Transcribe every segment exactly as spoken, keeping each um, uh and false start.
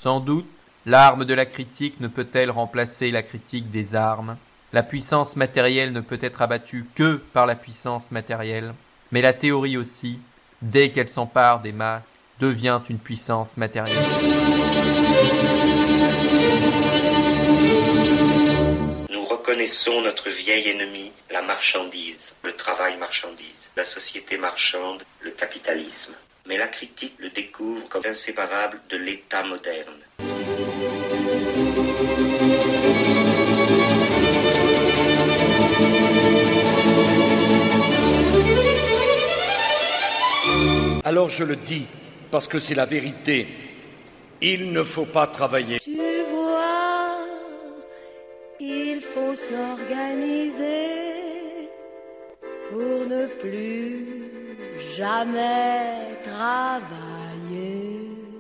Sans doute, l'arme de la critique ne peut-elle remplacer la critique des armes. La puissance matérielle ne peut être abattue que par la puissance matérielle, mais la théorie aussi, dès qu'elle s'empare des masses, devient une puissance matérielle. Nous reconnaissons notre vieil ennemi, la marchandise, le travail marchandise, la société marchande, le capitalisme. Mais la critique le découvre comme inséparable de l'État moderne. Alors je le dis, parce que c'est la vérité. Il ne faut pas travailler. Tu vois, il faut s'organiser pour ne plus jamais travailler.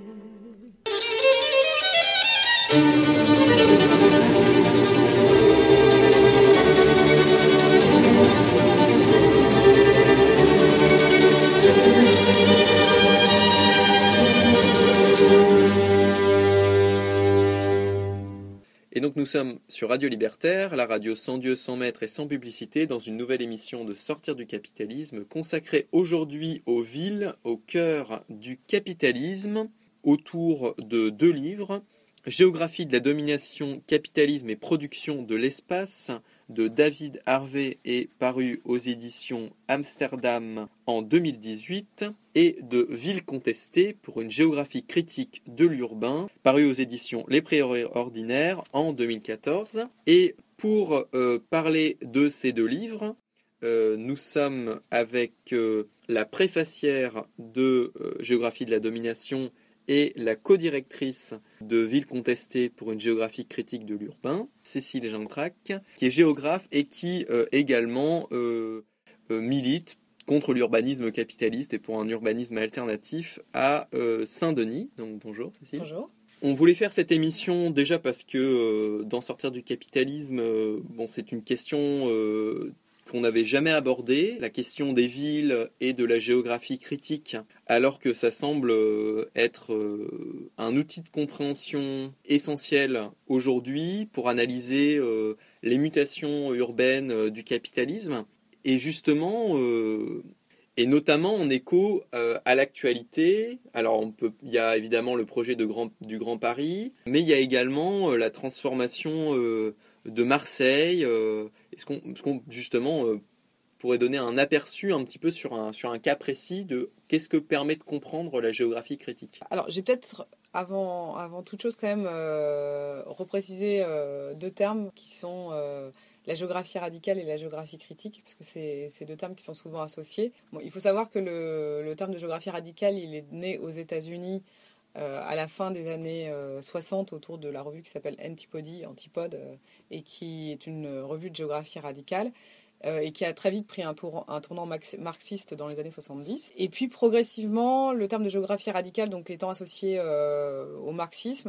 Et donc nous sommes sur Radio Libertaire, la radio sans Dieu, sans maître et sans publicité, dans une nouvelle émission de Sortir du capitalisme, consacrée aujourd'hui aux villes, au cœur du capitalisme, autour de deux livres, Géographie de la domination, capitalisme et production de l'espace, de David Harvey et paru aux éditions Amsterdam en deux mille dix-huit, et de Villes contestées pour une géographie critique de l'urbain, paru aux éditions Les Préordinaires en deux mille quatorze. Et pour euh, parler de ces deux livres, euh, nous sommes avec euh, la préfacière de euh, Géographie de la domination et la codirectrice de Villes contestées pour une géographie critique de l'urbain, Cécile Gintrac, qui est géographe et qui euh, également euh, euh, milite contre l'urbanisme capitaliste et pour un urbanisme alternatif à euh, Saint-Denis. Donc bonjour Cécile. Bonjour. On voulait faire cette émission déjà parce que euh, dans Sortir du capitalisme, euh, bon, c'est une question euh, qu'on n'avait jamais abordée, la question des villes et de la géographie critique, alors que ça semble être un outil de compréhension essentiel aujourd'hui pour analyser les mutations urbaines du capitalisme, et justement, et notamment en écho à l'actualité. Alors on peut, il y a évidemment le projet de Grand, du Grand Paris, mais il y a également la transformation de Marseille. Est-ce qu'on, est-ce qu'on justement euh, pourrait donner un aperçu un petit peu sur un, sur un cas précis de qu'est-ce que permet de comprendre la géographie critique ? Alors j'ai peut-être avant, avant toute chose quand même euh, repréciser euh, deux termes qui sont euh, la géographie radicale et la géographie critique, parce que c'est, c'est deux termes qui sont souvent associés. Bon, il faut savoir que le, le terme de géographie radicale, il est né aux États-Unis Euh, à la fin des années euh, soixante, autour de la revue qui s'appelle Antipody, Antipode, euh, et qui est une revue de géographie radicale, euh, et qui a très vite pris un, tour, un tournant max, marxiste dans les années soixante-dix. Et puis progressivement, le terme de géographie radicale, donc étant associé euh, au marxisme,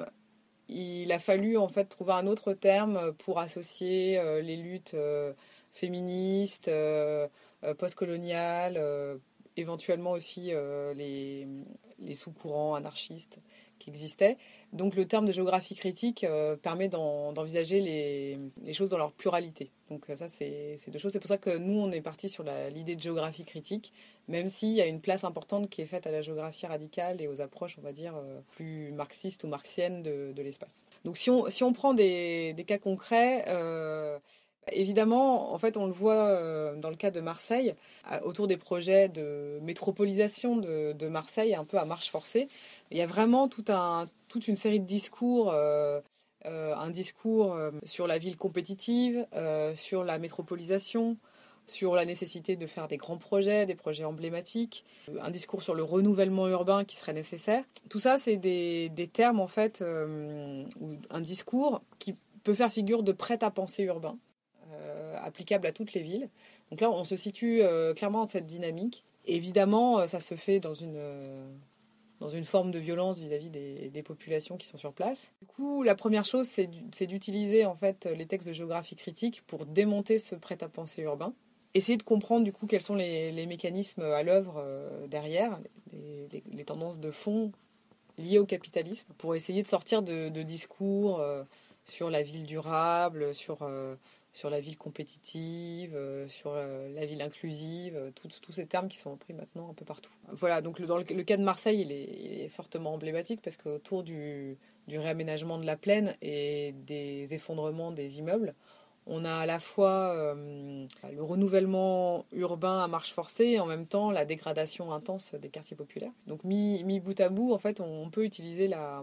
il a fallu en fait trouver un autre terme pour associer euh, les luttes euh, féministes, euh, euh, postcoloniales, euh, éventuellement aussi euh, les, les sous-courants anarchistes qui existaient. Donc le terme de géographie critique euh, permet d'en, d'envisager les, les choses dans leur pluralité. Donc ça, c'est, c'est deux choses. C'est pour ça que nous, on est parti sur la, l'idée de géographie critique, même s'il y a une place importante qui est faite à la géographie radicale et aux approches, on va dire, euh, plus marxistes ou marxiennes de, de l'espace. Donc si on, si on prend des, des cas concrets... Euh, Évidemment, en fait, on le voit dans le cas de Marseille, autour des projets de métropolisation de, de Marseille, un peu à marche forcée. Il y a vraiment tout un, toute une série de discours, euh, euh, un discours sur la ville compétitive, euh, sur la métropolisation, sur la nécessité de faire des grands projets, des projets emblématiques, un discours sur le renouvellement urbain qui serait nécessaire. Tout ça, c'est des, des termes, en fait, euh, ou un discours qui peut faire figure de prêt-à-penser urbain, applicable à toutes les villes. Donc là, on se situe euh, clairement dans cette dynamique. Évidemment, euh, ça se fait dans une, euh, dans une forme de violence vis-à-vis des, des populations qui sont sur place. Du coup, la première chose, c'est, c'est d'utiliser en fait les textes de géographie critique pour démonter ce prêt-à-penser urbain. Essayer de comprendre du coup quels sont les, les mécanismes à l'œuvre euh, derrière, les, les, les tendances de fond liées au capitalisme pour essayer de sortir de, de discours euh, sur la ville durable, sur, euh, sur la ville compétitive, euh, sur euh, la ville inclusive, euh, tous ces termes qui sont repris maintenant un peu partout. Voilà, donc le, dans le, le cas de Marseille, il est, il est fortement emblématique parce qu'autour du, du réaménagement de la plaine et des effondrements des immeubles, on a à la fois euh, le renouvellement urbain à marche forcée et en même temps la dégradation intense des quartiers populaires. Donc mis, mis bout à bout, en fait, on peut utiliser la,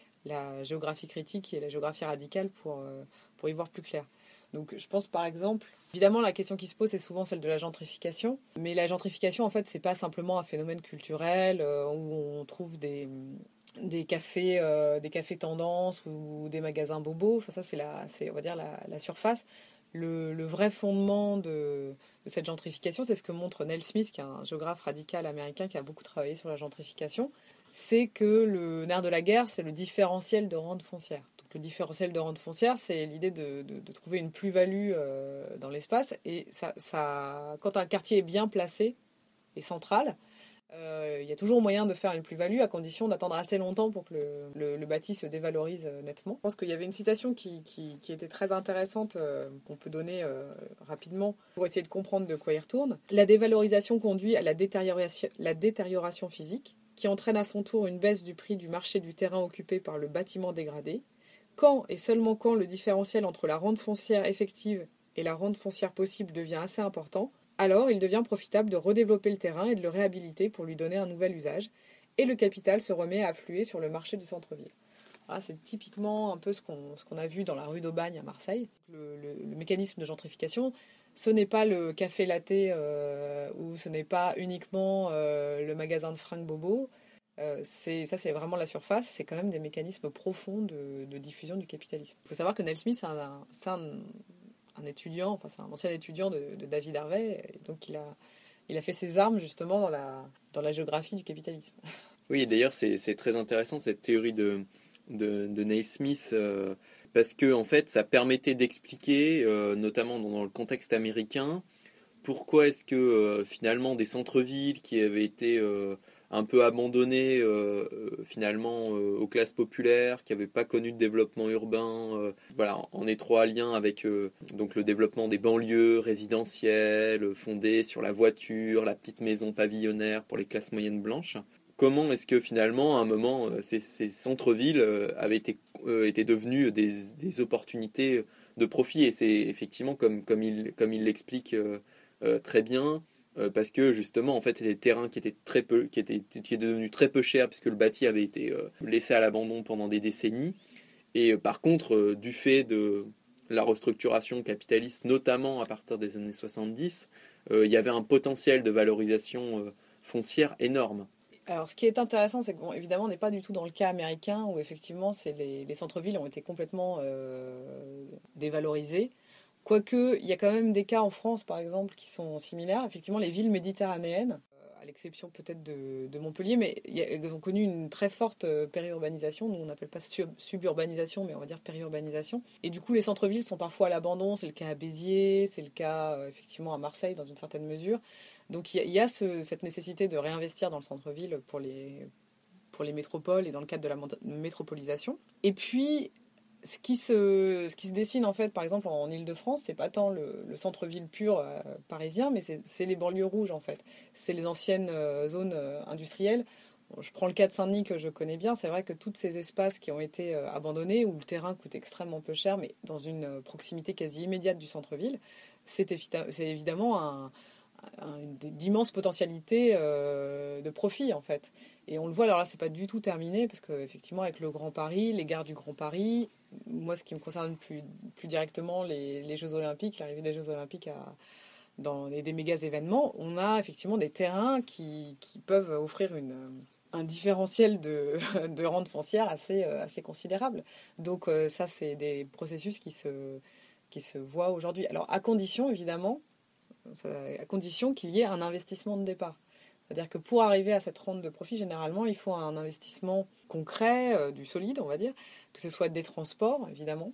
la géographie critique et la géographie radicale pour, euh, pour y voir plus clair. Donc je pense par exemple, évidemment la question qui se pose c'est souvent celle de la gentrification, mais la gentrification en fait c'est pas simplement un phénomène culturel euh, où on trouve des... des cafés euh, des cafés tendances ou des magasins bobos. Enfin ça c'est la c'est on va dire la, la surface. Le, le vrai fondement de, de cette gentrification, c'est ce que montre Neil Smith, qui est un géographe radical américain qui a beaucoup travaillé sur la gentrification, c'est que le nerf de la guerre, c'est le différentiel de rente foncière. Donc le différentiel de rente foncière, c'est l'idée de, de, de trouver une plus-value euh, dans l'espace. Et ça, ça, quand un quartier est bien placé et central, il euh, y a toujours moyen de faire une plus-value à condition d'attendre assez longtemps pour que le, le, le bâti se dévalorise euh, nettement. Je pense qu'il y avait une citation qui, qui, qui était très intéressante euh, qu'on peut donner euh, rapidement pour essayer de comprendre de quoi il retourne. La dévalorisation conduit à la détérioration, la détérioration physique qui entraîne à son tour une baisse du prix du marché du terrain occupé par le bâtiment dégradé. Quand et seulement quand le différentiel entre la rente foncière effective et la rente foncière possible devient assez important, alors il devient profitable de redévelopper le terrain et de le réhabiliter pour lui donner un nouvel usage, et le capital se remet à affluer sur le marché du centre-ville. Voilà, c'est typiquement un peu ce qu'on, ce qu'on a vu dans la rue d'Aubagne à Marseille. Le, le, le mécanisme de gentrification, ce n'est pas le café latte euh, ou ce n'est pas uniquement euh, le magasin de fringues bobo. Euh, c'est, ça, c'est vraiment la surface. C'est quand même des mécanismes profonds de, de diffusion du capitalisme. Il faut savoir que Neil Smith, c'est un... C'est un un étudiant, enfin c'est un ancien étudiant de, de David Harvey, et donc il a, il a fait ses armes justement dans la, dans la géographie du capitalisme. Oui, et d'ailleurs c'est, c'est très intéressant cette théorie de, de, de Neil Smith, euh, parce que en fait ça permettait d'expliquer, euh, notamment dans, dans le contexte américain, pourquoi est-ce que euh, finalement des centres-villes qui avaient été euh, un peu abandonnés euh, euh, finalement euh, aux classes populaires, qui n'avaient pas connu de développement urbain, euh, voilà, en étroit lien avec euh, donc le développement des banlieues résidentielles fondées sur la voiture, la petite maison pavillonnaire pour les classes moyennes blanches. Comment est-ce que finalement à un moment euh, ces, ces centres-villes euh, avaient été, euh, été devenus des, des opportunités de profit, et c'est effectivement comme, comme, il, comme il l'explique euh, euh, très bien, parce que justement en fait c'était des terrains qui étaient très peu qui étaient qui étaient devenus très peu chers puisque le bâti avait été euh, laissé à l'abandon pendant des décennies, et euh, par contre euh, du fait de la restructuration capitaliste notamment à partir des années soixante-dix, euh, il y avait un potentiel de valorisation euh, foncière énorme. Alors, ce qui est intéressant, c'est que, bon, évidemment, on n'est pas du tout dans le cas américain où, effectivement, c'est les, les centres-villes ont été complètement euh, dévalorisés. Quoique, il y a quand même des cas en France, par exemple, qui sont similaires. Effectivement, les villes méditerranéennes, à l'exception peut-être de, de Montpellier, mais elles ont connu une très forte périurbanisation. Nous, on n'appelle pas sub- suburbanisation, mais on va dire périurbanisation. Et du coup, les centres-villes sont parfois à l'abandon. C'est le cas à Béziers, c'est le cas, effectivement, à Marseille, dans une certaine mesure. Donc, il y a, il y a ce, cette nécessité de réinvestir dans le centre-ville pour les, pour les métropoles et dans le cadre de la métropolisation. Et puis... Ce qui, se, ce qui se dessine en fait, par exemple en Ile-de-France, c'est pas tant le, le centre-ville pur euh, parisien, mais c'est, c'est les banlieues rouges en fait. C'est les anciennes euh, zones euh, industrielles. Bon, je prends le cas de Saint-Denis que je connais bien. C'est vrai que tous ces espaces qui ont été euh, abandonnés, où le terrain coûte extrêmement peu cher, mais dans une euh, proximité quasi immédiate du centre-ville, c'est, évi- c'est évidemment un, un, d'immenses potentialités euh, de profit en fait. Et on le voit, alors là, c'est pas du tout terminé, parce qu'effectivement, avec le Grand Paris, les gares du Grand Paris, moi, ce qui me concerne plus, plus directement, les, les Jeux Olympiques, l'arrivée des Jeux Olympiques à, dans les, des méga événements, on a effectivement des terrains qui, qui peuvent offrir une, un différentiel de, de rente foncière assez, assez considérable. Donc, ça, c'est des processus qui se, qui se voient aujourd'hui. Alors, à condition, évidemment, ça, à condition qu'il y ait un investissement de départ. C'est-à-dire que pour arriver à cette rente de profit, généralement, il faut un investissement concret, euh, du solide, on va dire, que ce soit des transports, évidemment,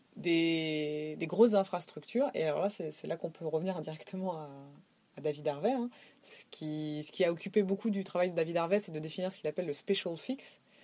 des, des grosses infrastructures. Et alors là, c'est, c'est là qu'on peut revenir indirectement à, à David Harvey. Hein. Ce, qui, ce qui a occupé beaucoup du travail de David Harvey, c'est de définir ce qu'il appelle le special fix.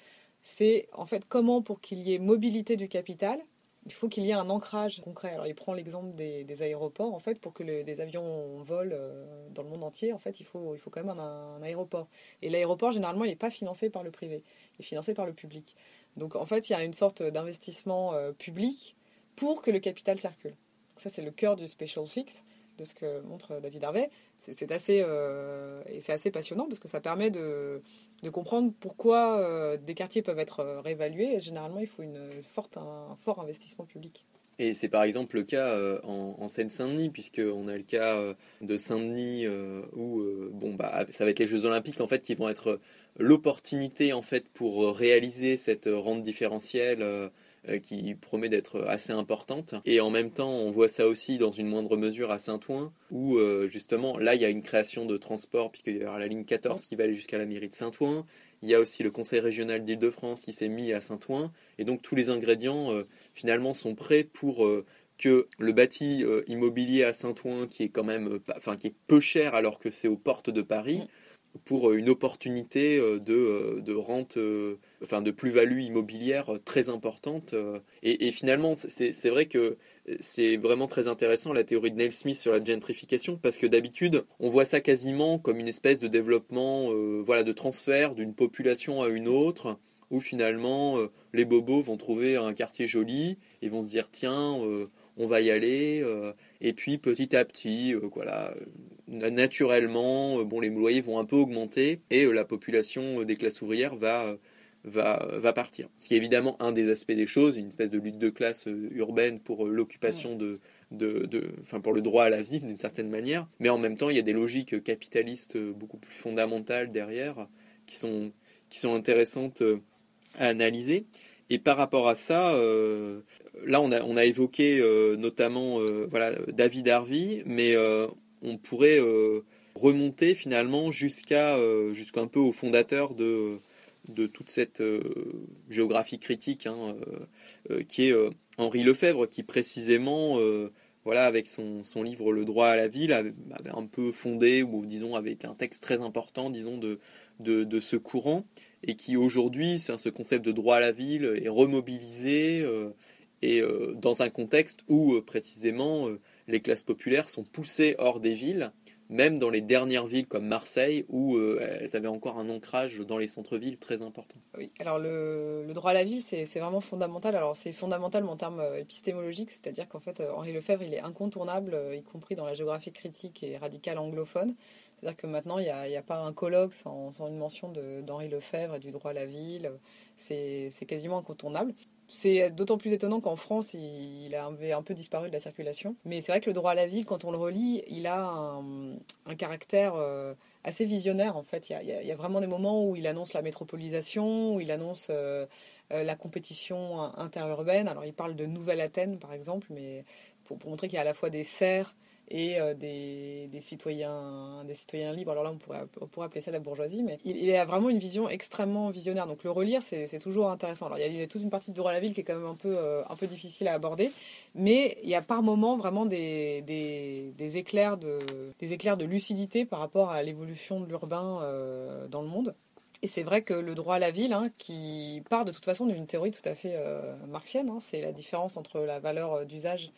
c'est en fait comment, pour qu'il y ait mobilité du capital, il faut qu'il y ait un ancrage concret. Alors il prend l'exemple des, des aéroports. En fait, pour que le, des avions volent euh, dans le monde entier, en fait, il faut, il faut quand même un, un aéroport. Et l'aéroport, généralement, il n'est pas financé par le privé, il est financé par le public. Donc en fait, il y a une sorte d'investissement euh, public pour que le capital circule. Donc, ça, c'est le cœur du special fix, de ce que montre David Harvey. C'est, c'est assez euh, et c'est assez passionnant parce que ça permet de, de comprendre pourquoi euh, des quartiers peuvent être réévalués. Et généralement, il faut une forte, un, un fort investissement public. Et c'est par exemple le cas euh, en, en Seine-Saint-Denis, puisqu'on a le cas euh, de Saint-Denis euh, où euh, bon, bah, ça va être les Jeux Olympiques en fait, qui vont être l'opportunité en fait, pour réaliser cette rente différentielle euh, qui promet d'être assez importante. Et en même temps, on voit ça aussi dans une moindre mesure à Saint-Ouen, où euh, justement, là, il y a une création de transport, puisqu'il y aura la ligne quatorze qui va aller jusqu'à la mairie de Saint-Ouen. Il y a aussi le Conseil régional d'Île-de-France qui s'est mis à Saint-Ouen. Et donc, tous les ingrédients, euh, finalement, sont prêts pour euh, que le bâti euh, immobilier à Saint-Ouen, qui est quand même, euh, enfin, qui est peu cher alors que c'est aux portes de Paris, pour une opportunité de, de rente, enfin de plus-value immobilière très importante. Et, et finalement, c'est, c'est vrai que c'est vraiment très intéressant la théorie de Neil Smith sur la gentrification, parce que d'habitude, on voit ça quasiment comme une espèce de développement, euh, voilà, de transfert d'une population à une autre, où finalement, euh, les bobos vont trouver un quartier joli et vont se dire, tiens, euh, on va y aller, euh, et puis petit à petit, euh, voilà, naturellement, euh, bon, les loyers vont un peu augmenter et euh, la population des classes ouvrières va, va, va partir. Ce qui est évidemment un des aspects des choses, une espèce de lutte de classe euh, urbaine pour euh, l'occupation de, de, de, enfin pour le droit à la vie d'une certaine manière, mais en même temps, il y a des logiques capitalistes euh, beaucoup plus fondamentales derrière qui sont, qui sont intéressantes euh, à analyser. Et par rapport à ça, euh, là on a, on a évoqué euh, notamment euh, voilà, David Harvey, mais euh, on pourrait euh, remonter finalement jusqu'à euh, jusqu'un peu au fondateur de, de toute cette euh, géographie critique, hein, euh, euh, qui est euh, Henri Lefebvre, qui précisément, euh, voilà, avec son, son livre Le droit à la ville, avait, avait un peu fondé, ou disons avait été un texte très important, disons, de, de, de ce courant, et qui aujourd'hui, ce concept de droit à la ville est remobilisé euh, et euh, dans un contexte où euh, précisément euh, les classes populaires sont poussées hors des villes, même dans les dernières villes comme Marseille, où euh, elles avaient encore un ancrage dans les centres-villes très important. Oui, alors le, le droit à la ville, c'est, c'est vraiment fondamental. Alors c'est fondamental en termes épistémologiques, c'est-à-dire qu'en fait, Henri Lefebvre, il est incontournable, y compris dans la géographie critique et radicale anglophone. C'est-à-dire que maintenant, il n'y a, a pas un colloque sans, sans une mention de, d'Henri Lefebvre et du droit à la ville. C'est, c'est quasiment incontournable. C'est d'autant plus étonnant qu'en France, il, il avait un peu disparu de la circulation. Mais c'est vrai que le droit à la ville, quand on le relit, il a un, un caractère euh, assez visionnaire, en fait. Il y, a, il, y a, il y a vraiment des moments où il annonce la métropolisation, où il annonce euh, euh, la compétition interurbaine. Alors, il parle de Nouvelle-Athènes, par exemple, mais pour, pour montrer qu'il y a à la fois des serfs et euh, des, des, citoyens, des citoyens libres. Alors là, on pourrait, on pourrait appeler ça la bourgeoisie, mais il, il a vraiment une vision extrêmement visionnaire. Donc le relire, c'est, c'est toujours intéressant. Alors il y, a, il y a toute une partie du droit à la ville qui est quand même un peu, euh, un peu difficile à aborder, mais il y a par moments vraiment des, des, des, éclairs, de, des éclairs de lucidité par rapport à l'évolution de l'urbain euh, dans le monde. Et c'est vrai que le droit à la ville, hein, qui part de toute façon d'une théorie tout à fait euh, marxienne, hein, c'est la différence entre la valeur d'usage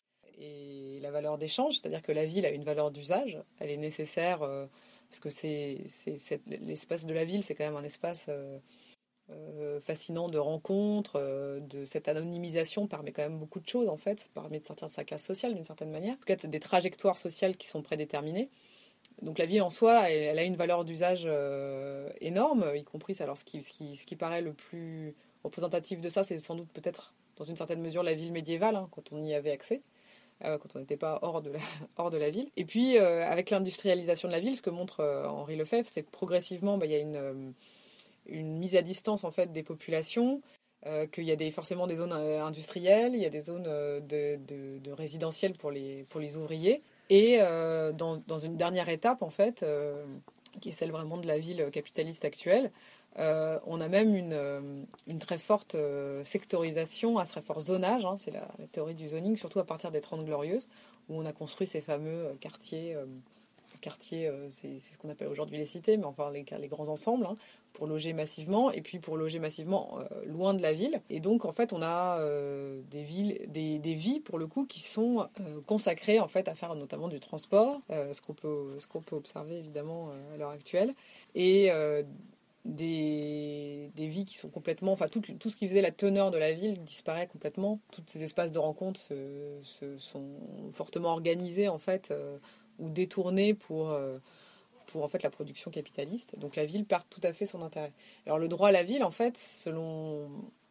et la valeur d'échange, c'est-à-dire que la ville a une valeur d'usage, elle est nécessaire euh, parce que c'est, c'est, c'est, l'espace de la ville, c'est quand même un espace euh, euh, fascinant de rencontres, euh, de cette anonymisation permet quand même beaucoup de choses en fait, ça permet de sortir de sa classe sociale d'une certaine manière, en tout cas c'est des trajectoires sociales qui sont prédéterminées. Donc la ville en soi, elle, elle a une valeur d'usage euh, énorme, y compris alors ce qui, ce, qui, ce qui paraît le plus représentatif de ça, c'est sans doute peut-être dans une certaine mesure la ville médiévale, hein, quand on y avait accès. Euh, quand on n'était pas hors de la, hors de la ville. Et puis, euh, avec l'industrialisation de la ville, ce que montre euh, Henri Lefebvre, c'est que progressivement, bah, y a une, euh, une mise à distance en fait, des populations, euh, qu'il y a des, forcément des zones industrielles, il y a des zones euh, de, de, de résidentielles pour les, pour les ouvriers. Et euh, dans, dans une dernière étape, en fait, euh, qui est celle vraiment de la ville capitaliste actuelle, Euh, on a même une, une très forte euh, sectorisation, un très fort zonage, hein, c'est la, la théorie du zoning, surtout à partir des Trente Glorieuses, où on a construit ces fameux quartiers euh, quartiers, euh, c'est, c'est ce qu'on appelle aujourd'hui les cités, mais enfin les, les grands ensembles, hein, pour loger massivement, et puis pour loger massivement euh, loin de la ville. Et donc en fait on a euh, des villes, des, des vies pour le coup qui sont euh, consacrées en fait à faire notamment du transport, euh, ce qu'on peut, ce qu'on peut observer évidemment euh, à l'heure actuelle, et euh, Des, des vies qui sont complètement... Enfin, tout, tout ce qui faisait la teneur de la ville disparaît complètement. Tous ces espaces de rencontre se, se sont fortement organisés, en fait, euh, ou détournés pour, euh, pour, en fait, la production capitaliste. Donc la ville perd tout à fait son intérêt. Alors le droit à la ville, en fait, selon,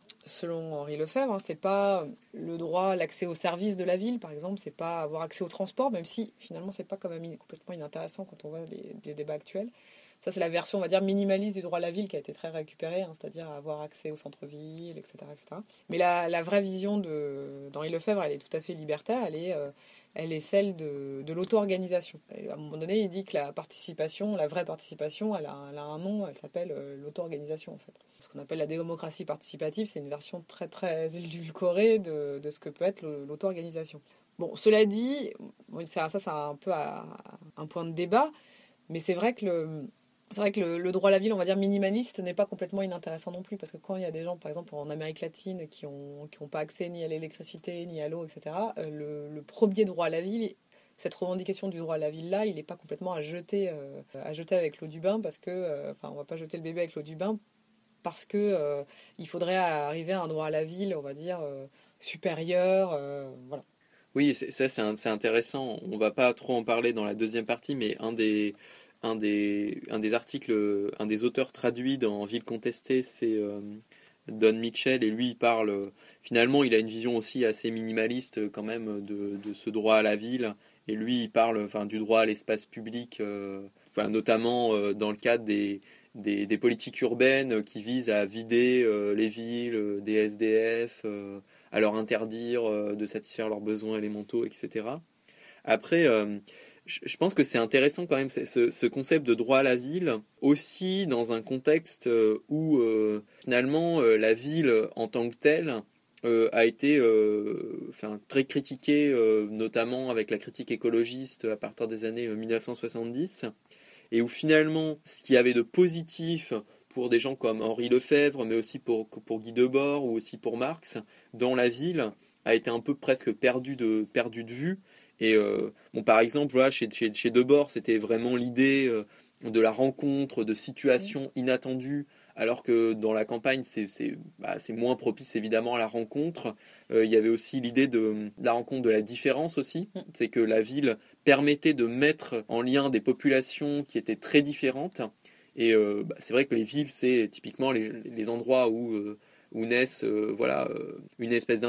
selon Henri Lefebvre, hein, c'est pas le droit à l'accès aux services de la ville, par exemple, c'est pas avoir accès au transport, même si, finalement, c'est pas quand même complètement inintéressant quand on voit les, les débats actuels. Ça, c'est la version, on va dire, minimaliste du droit à la ville qui a été très récupérée, hein, c'est-à-dire avoir accès au centre-ville, et cetera, et cetera. Mais la, la vraie vision de, d'Henri Lefebvre, elle est tout à fait libertaire, elle est, euh, elle est celle de, de l'auto-organisation. Et à un moment donné, il dit que la participation, la vraie participation, elle a, elle a un nom, elle s'appelle euh, l'auto-organisation, en fait. Ce qu'on appelle la démocratie participative, c'est une version très, très édulcorée de, de ce que peut être l'auto-organisation. Bon, cela dit, ça, ça, c'est un peu à, un point de débat, mais c'est vrai que le... C'est vrai que le, le droit à la ville, on va dire minimaliste, n'est pas complètement inintéressant non plus, parce que quand il y a des gens, par exemple en Amérique latine, qui n'ont qui ont pas accès ni à l'électricité, ni à l'eau, et cetera, euh, le, le premier droit à la ville, cette revendication du droit à la ville-là, il n'est pas complètement à jeter, euh, à jeter avec l'eau du bain, parce que, euh, enfin, on va pas jeter le bébé avec l'eau du bain, parce que euh, il faudrait arriver à un droit à la ville, on va dire, euh, supérieur, euh, voilà. Oui, c'est, ça c'est, un, c'est intéressant. On va pas trop en parler dans la deuxième partie, mais un des... Un des, un des articles, un des auteurs traduits dans Ville contestée, c'est euh, Don Mitchell, et lui il parle, finalement il a une vision aussi assez minimaliste quand même de, de ce droit à la ville, et lui il parle enfin, du droit à l'espace public, euh, enfin, notamment euh, dans le cadre des, des, des politiques urbaines qui visent à vider euh, les villes, euh, des S D F, euh, à leur interdire euh, de satisfaire leurs besoins élémentaux, et cetera. Après, euh, je pense que c'est intéressant quand même ce, ce concept de droit à la ville, aussi dans un contexte où euh, finalement euh, la ville en tant que telle euh, a été euh, enfin, très critiquée, euh, notamment avec la critique écologiste à partir des années dix-neuf cent soixante-dix, et où finalement ce qu'il y avait de positif pour des gens comme Henri Lefebvre, mais aussi pour, pour Guy Debord ou aussi pour Marx, dans la ville, a été un peu presque perdu de, perdu de vue. Et euh, bon, par exemple, voilà, chez, chez, chez Debord, c'était vraiment l'idée euh, de la rencontre, de situations inattendues, alors que dans la campagne, c'est, c'est, bah, c'est moins propice évidemment à la rencontre. Euh, il y avait aussi l'idée de, de la rencontre de la différence aussi, c'est que la ville permettait de mettre en lien des populations qui étaient très différentes. Et euh, bah, c'est vrai que les villes, c'est typiquement les, les endroits où... Euh, où naissent euh, voilà, euh, une espèce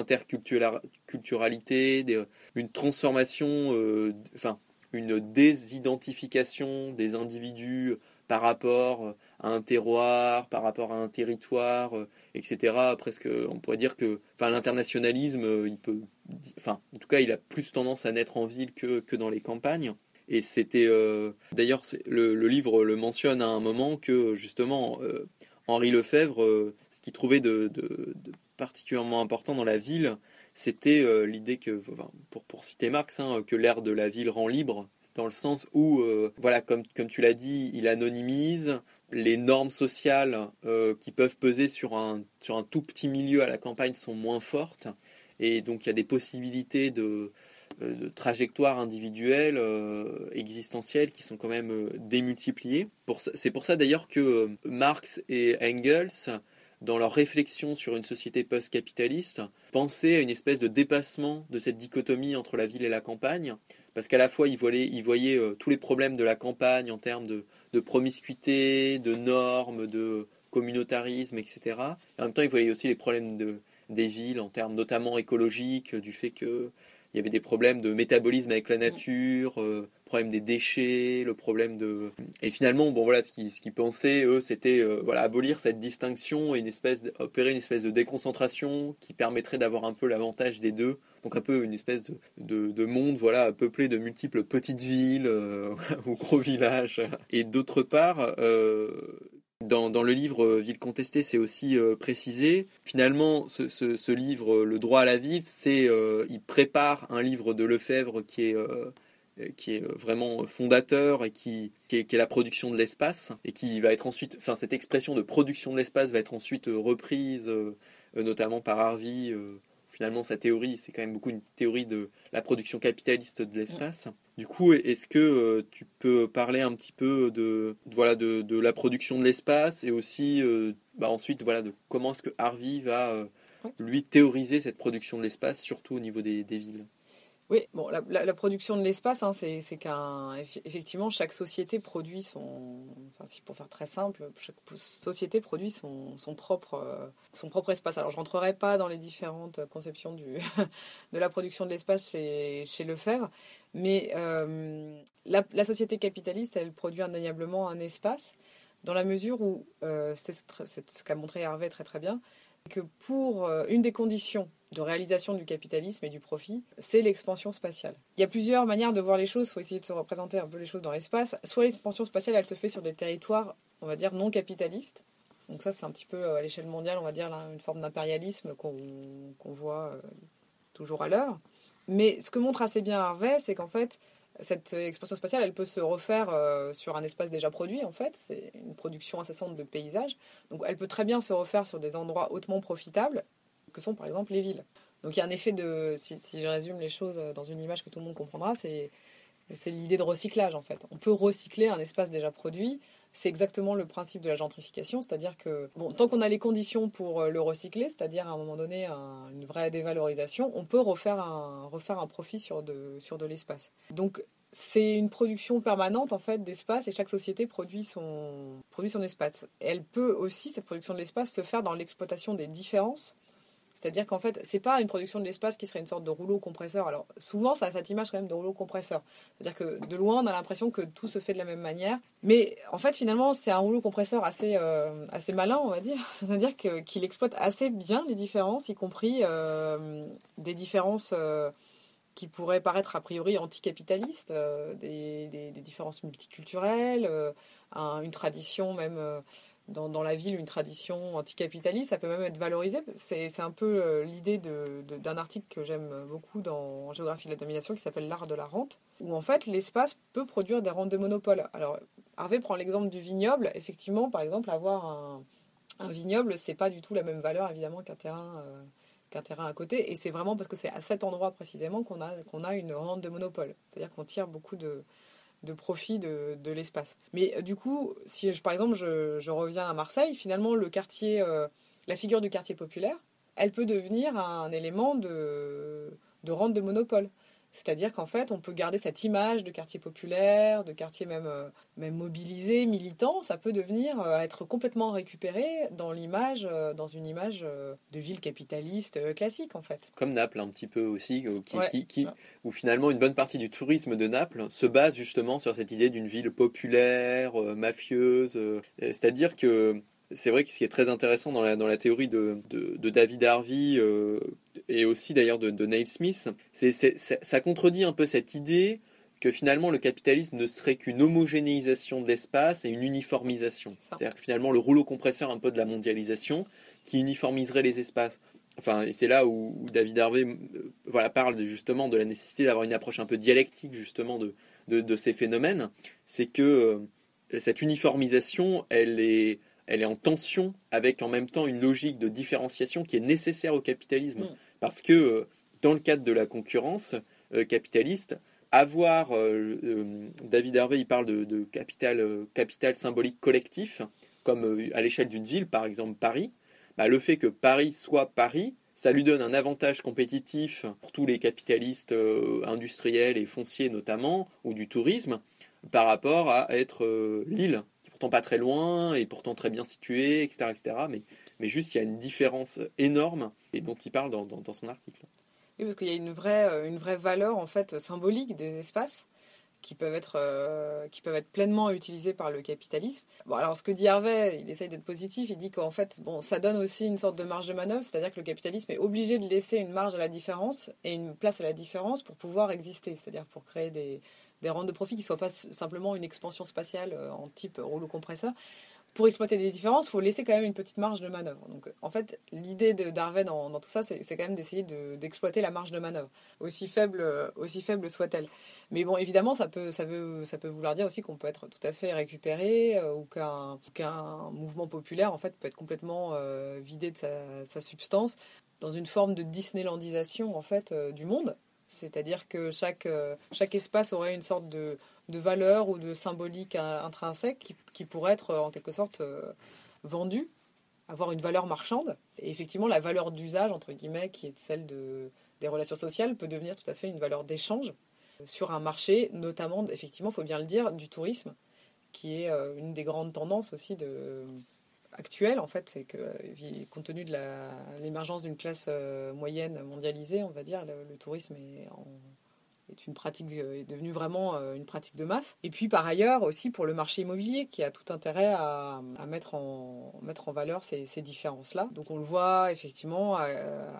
d'interculturalité, des, une transformation, euh, enfin une désidentification des individus par rapport à un terroir, par rapport à un territoire, euh, et cetera. Presque, on pourrait dire que enfin, l'internationalisme, euh, il peut, enfin, en tout cas, il a plus tendance à naître en ville que, que dans les campagnes. Et c'était, euh, d'ailleurs, c'est, le, le livre le mentionne à un moment que justement, euh, Henri Lefebvre, euh, ce qu'il trouvait de, de, de particulièrement important dans la ville, c'était euh, l'idée que, enfin, pour, pour citer Marx, hein, que l'air de la ville rend libre, dans le sens où, euh, voilà, comme, comme tu l'as dit, il anonymise les normes sociales euh, qui peuvent peser sur un, sur un tout petit milieu à la campagne sont moins fortes, et donc il y a des possibilités de, de trajectoires individuelles, euh, existentielles, qui sont quand même euh, démultipliées. Pour ça, c'est pour ça d'ailleurs que euh, Marx et Engels, dans leur réflexion sur une société post-capitaliste, pensaient à une espèce de dépassement de cette dichotomie entre la ville et la campagne, parce qu'à la fois ils voyaient, ils voyaient euh, tous les problèmes de la campagne en termes de, de promiscuité, de normes, de communautarisme, et cetera. Et en même temps, ils voyaient aussi les problèmes de, des villes en termes notamment écologiques, du fait que il y avait des problèmes de métabolisme avec la nature, euh, problème des déchets, le problème de... Et finalement, bon voilà, ce qu'ils, ce qu'ils pensaient, eux, c'était euh, voilà, abolir cette distinction et une espèce de, opérer une espèce de déconcentration qui permettrait d'avoir un peu l'avantage des deux. Donc un peu une espèce de, de, de monde voilà, peuplé de multiples petites villes euh, ou gros villages. Et d'autre part... Euh, Dans, dans le livre Ville contestée, c'est aussi euh, précisé. Finalement, ce, ce, ce livre, Le droit à la ville, c'est, euh, il prépare un livre de Lefebvre qui est, euh, qui est vraiment fondateur et qui, qui, est, qui est la production de l'espace, et qui va être ensuite, enfin cette expression de production de l'espace va être ensuite reprise, euh, notamment par Harvey. Euh, finalement, sa théorie, c'est quand même beaucoup une théorie de la production capitaliste de l'espace. Du coup, est-ce que euh, tu peux parler un petit peu de, voilà, de, de la production de l'espace, et aussi euh, bah, ensuite voilà, de comment est-ce que Harvey va euh, lui théoriser cette production de l'espace, surtout au niveau des, des villes? Oui, bon, la, la, la production de l'espace, hein, c'est, c'est qu'un, effectivement, chaque société produit son, enfin, si pour faire très simple, chaque société produit son, son propre, euh, son propre espace. Alors, je rentrerai pas dans les différentes conceptions du, de la production de l'espace chez, chez Lefebvre, mais euh, la, la société capitaliste, elle produit indéniablement un espace, dans la mesure où, euh, c'est, c'est ce qu'a montré Harvey très très bien, que pour euh, une des conditions de réalisation du capitalisme et du profit, c'est l'expansion spatiale. Il y a plusieurs manières de voir les choses, il faut essayer de se représenter un peu les choses dans l'espace. Soit l'expansion spatiale, elle se fait sur des territoires, on va dire, non capitalistes. Donc ça, c'est un petit peu, à l'échelle mondiale, on va dire, là, une forme d'impérialisme qu'on, qu'on voit euh, toujours à l'heure. Mais ce que montre assez bien Harvey, c'est qu'en fait, cette expansion spatiale, elle peut se refaire euh, sur un espace déjà produit, en fait. C'est une production incessante de paysages. Donc elle peut très bien se refaire sur des endroits hautement profitables, que sont par exemple les villes. Donc il y a un effet de, si, si je résume les choses dans une image que tout le monde comprendra, c'est, c'est l'idée de recyclage en fait. On peut recycler un espace déjà produit, c'est exactement le principe de la gentrification, c'est-à-dire que bon, tant qu'on a les conditions pour le recycler, c'est-à-dire à un moment donné un, une vraie dévalorisation, on peut refaire un, refaire un profit sur de, sur de l'espace. Donc c'est une production permanente en fait d'espace, et chaque société produit son, produit son espace. Et elle peut aussi, cette production de l'espace, se faire dans l'exploitation des différences. C'est-à-dire qu'en fait, c'est pas une production de l'espace qui serait une sorte de rouleau compresseur. Alors, souvent, ça a cette image quand même de rouleau compresseur. C'est-à-dire que de loin, on a l'impression que tout se fait de la même manière. Mais en fait, finalement, c'est un rouleau compresseur assez, euh, assez malin, on va dire. C'est-à-dire que, qu'il exploite assez bien les différences, y compris euh, des différences euh, qui pourraient paraître a priori anticapitalistes, euh, des, des, des différences multiculturelles, euh, un, une tradition même... Euh, Dans, dans la ville, une tradition anticapitaliste, ça peut même être valorisé. C'est, c'est un peu euh, l'idée de, de, d'un article que j'aime beaucoup dans Géographie de la domination qui s'appelle L'art de la rente, où en fait l'espace peut produire des rentes de monopole. Alors Harvey prend l'exemple du vignoble. Effectivement, par exemple, avoir un, un vignoble, c'est pas du tout la même valeur évidemment qu'un terrain, euh, qu'un terrain à côté. Et c'est vraiment parce que c'est à cet endroit précisément qu'on a, qu'on a une rente de monopole. C'est-à-dire qu'on tire beaucoup de... de profit de, de l'espace. Mais euh, du coup, si je, par exemple je, je reviens à Marseille, finalement le quartier, euh, la figure du quartier populaire, elle peut devenir un élément de, de rente de monopole. C'est-à-dire qu'en fait, on peut garder cette image de quartier populaire, de quartier même, euh, même mobilisé, militant, ça peut devenir, euh, être complètement récupéré dans l'image, euh, dans une image euh, de ville capitaliste euh, classique, en fait. Comme Naples, un petit peu aussi, euh, qui, ouais. qui, qui, où finalement une bonne partie du tourisme de Naples se base justement sur cette idée d'une ville populaire, euh, mafieuse. Euh, c'est-à-dire que c'est vrai que ce qui est très intéressant dans la, dans la théorie de, de, de David Harvey, euh, et aussi d'ailleurs de, de Neil Smith, c'est, c'est, ça contredit un peu cette idée que finalement le capitalisme ne serait qu'une homogénéisation de l'espace et une uniformisation. C'est C'est-à-dire que finalement le rouleau compresseur un peu de la mondialisation qui uniformiserait les espaces. Enfin, et c'est là où, où David Harvey euh, voilà, parle justement de la nécessité d'avoir une approche un peu dialectique justement de, de, de ces phénomènes. C'est que euh, cette uniformisation, elle est... elle est en tension avec en même temps une logique de différenciation qui est nécessaire au capitalisme. Mmh. Parce que dans le cadre de la concurrence euh, capitaliste, avoir, euh, euh, David Harvey il parle de, de capital, euh, capital symbolique collectif, comme euh, à l'échelle d'une ville, par exemple Paris, bah, le fait que Paris soit Paris, ça lui donne un avantage compétitif pour tous les capitalistes euh, industriels et fonciers notamment, ou du tourisme, par rapport à être euh, Lille, pourtant pas très loin et pourtant très bien situé, et cetera, et cetera. Mais, mais juste, il y a une différence énorme et dont il parle dans, dans, dans son article. Oui, parce qu'il y a une vraie, une vraie valeur en fait symbolique des espaces qui peuvent être, euh, qui peuvent être pleinement utilisés par le capitalisme. Bon, alors ce que dit Harvey, il essaye d'être positif, il dit qu'en fait, bon, ça donne aussi une sorte de marge de manœuvre, c'est-à-dire que le capitalisme est obligé de laisser une marge à la différence et une place à la différence pour pouvoir exister, c'est-à-dire pour créer des... des rentes de profit qui ne soient pas simplement une expansion spatiale en type rouleau compresseur. pour exploiter des différences, il faut laisser quand même une petite marge de manœuvre. Donc, en fait, l'idée de, d'Harvey dans, dans tout ça, c'est, c'est quand même d'essayer de, d'exploiter la marge de manœuvre, aussi faible, aussi faible soit-elle. Mais bon, évidemment, ça peut, ça veut, ça peut vouloir dire aussi qu'on peut être tout à fait récupéré euh, ou qu'un, qu'un mouvement populaire, en fait, peut être complètement euh, vidé de sa, sa substance dans une forme de Disneylandisation, en fait, euh, du monde. C'est-à-dire que chaque, euh, chaque espace aurait une sorte de, de valeur ou de symbolique intrinsèque qui, qui pourrait être en quelque sorte euh, vendu, avoir une valeur marchande. Et effectivement, la valeur d'usage, entre guillemets, qui est celle de, des relations sociales, peut devenir tout à fait une valeur d'échange sur un marché, notamment, effectivement, il faut bien le dire, du tourisme, qui est euh, une des grandes tendances aussi de... actuelle, en fait, c'est que, compte tenu de la, l'émergence d'une classe euh, moyenne mondialisée, on va dire, le, le tourisme est, en, est une pratique, est devenu vraiment euh, une pratique de masse. Et puis, par ailleurs, aussi pour le marché immobilier, qui a tout intérêt à, à mettre, en, mettre en valeur ces, ces différences-là. Donc, on le voit, effectivement, à,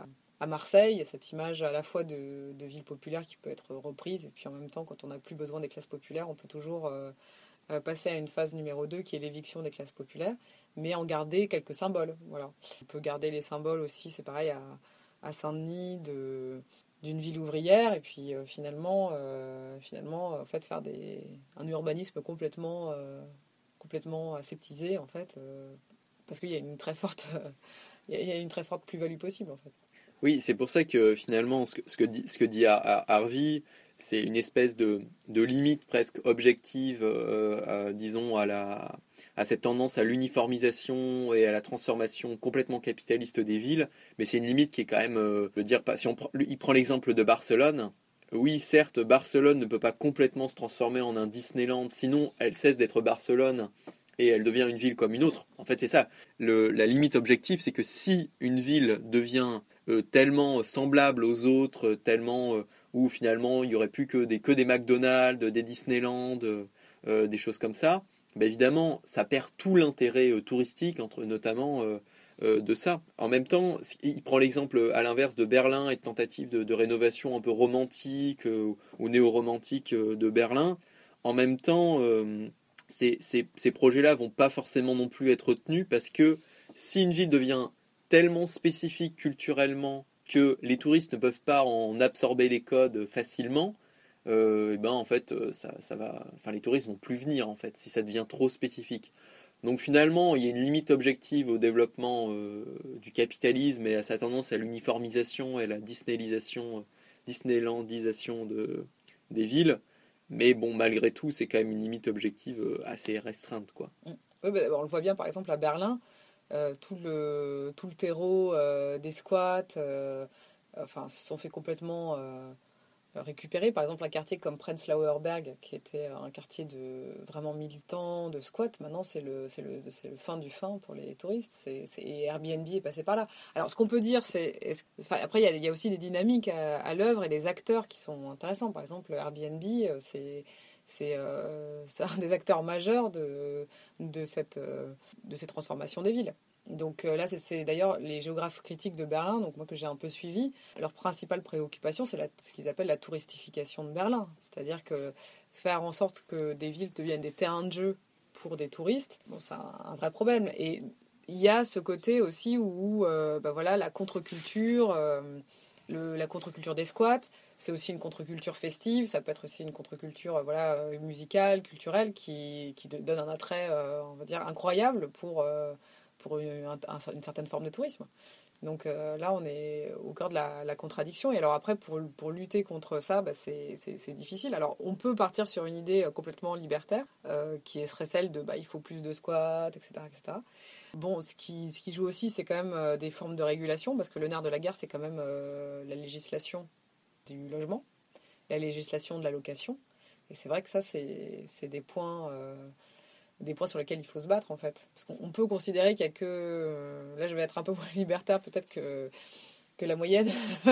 à Marseille, il y a cette image à la fois de, de ville populaire qui peut être reprise, et puis en même temps, quand on n'a plus besoin des classes populaires, on peut toujours... Euh, passer à une phase numéro deux qui est l'éviction des classes populaires, mais en garder quelques symboles. Voilà. On peut garder les symboles aussi, c'est pareil à, à Saint-Denis, de, d'une ville ouvrière, et puis euh, finalement, euh, finalement en fait, faire des, un urbanisme complètement, euh, complètement aseptisé, en fait, euh, parce qu'il y a une très forte, euh, il y a une très forte plus-value possible, en fait. Oui, c'est pour ça que finalement, ce que, ce que dit, ce que dit Harvey, c'est une espèce de, de limite presque objective, euh, euh, disons, à, la, à cette tendance à l'uniformisation et à la transformation complètement capitaliste des villes. Mais c'est une limite qui est quand même, euh, je veux dire, si on prend, il prend l'exemple de Barcelone. Oui, certes, Barcelone ne peut pas complètement se transformer en un Disneyland, sinon elle cesse d'être Barcelone et elle devient une ville comme une autre. En fait, c'est ça. Le, la limite objective, c'est que si une ville devient euh, tellement semblable aux autres, tellement... Euh, où finalement il n'y aurait plus que des, que des McDonald's, des Disneyland, euh, des choses comme ça, ben évidemment ça perd tout l'intérêt euh, touristique, entre, notamment euh, euh, de ça. En même temps, il prend l'exemple à l'inverse de Berlin et de tentatives de, de rénovation un peu romantique euh, ou néo-romantique euh, de Berlin. En même temps, euh, ces, ces, ces projets-là vont pas forcément non plus être tenus parce que si une ville devient tellement spécifique culturellement que les touristes ne peuvent pas en absorber les codes facilement, euh, et ben en fait ça, ça va, enfin les touristes vont plus venir en fait si ça devient trop spécifique. Donc finalement il y a une limite objective au développement euh, du capitalisme et à sa tendance à l'uniformisation et à la disneylisation, disneylandisation de, des villes. Mais bon, malgré tout, c'est quand même une limite objective assez restreinte, quoi. Oui, bah, on le voit bien par exemple à Berlin. Euh, tout le tout le terreau euh, des squats euh, enfin se sont fait complètement euh, récupérer. Par exemple un quartier comme Prenzlauer Berg qui était un quartier de vraiment militant de squat, maintenant c'est le c'est le c'est le fin du fin pour les touristes. C'est, c'est et Airbnb est passé par là. Alors ce qu'on peut dire c'est est-ce, enfin, après il y a il y a aussi des dynamiques à, à l'œuvre et des acteurs qui sont intéressants. Par exemple Airbnb c'est C'est, euh, c'est un des acteurs majeurs de, de, cette, euh, de ces transformations des villes. Donc euh, là, c'est, c'est d'ailleurs les géographes critiques de Berlin, donc moi que j'ai un peu suivi, leur principale préoccupation, c'est la, ce qu'ils appellent la touristification de Berlin. C'est-à-dire que faire en sorte que des villes deviennent des terrains de jeu pour des touristes, bon, c'est un, un vrai problème. Et il y a ce côté aussi où euh, bah voilà, la contre-culture... Euh, Le, la contre-culture des squats, c'est aussi une contre-culture festive, ça peut être aussi une contre-culture euh, voilà, euh, musicale, culturelle, qui, qui donne un attrait, euh, on va dire, incroyable pour, euh, pour une, un, une certaine forme de tourisme. Donc euh, là, on est au cœur de la, la contradiction. Et alors après, pour, pour lutter contre ça, bah, c'est, c'est, c'est difficile. Alors on peut partir sur une idée complètement libertaire, euh, qui serait celle de bah, il faut plus de squats, et cetera, et cetera. Bon, ce qui, ce qui joue aussi, c'est quand même euh, des formes de régulation, parce que le nerf de la guerre, c'est quand même euh, la législation du logement, la législation de la location. Et c'est vrai que ça, c'est, c'est des points... Euh, des points sur lesquels il faut se battre en fait, parce qu'on peut considérer qu'il y a que euh, là je vais être un peu moins libertaire peut-être que que la moyenne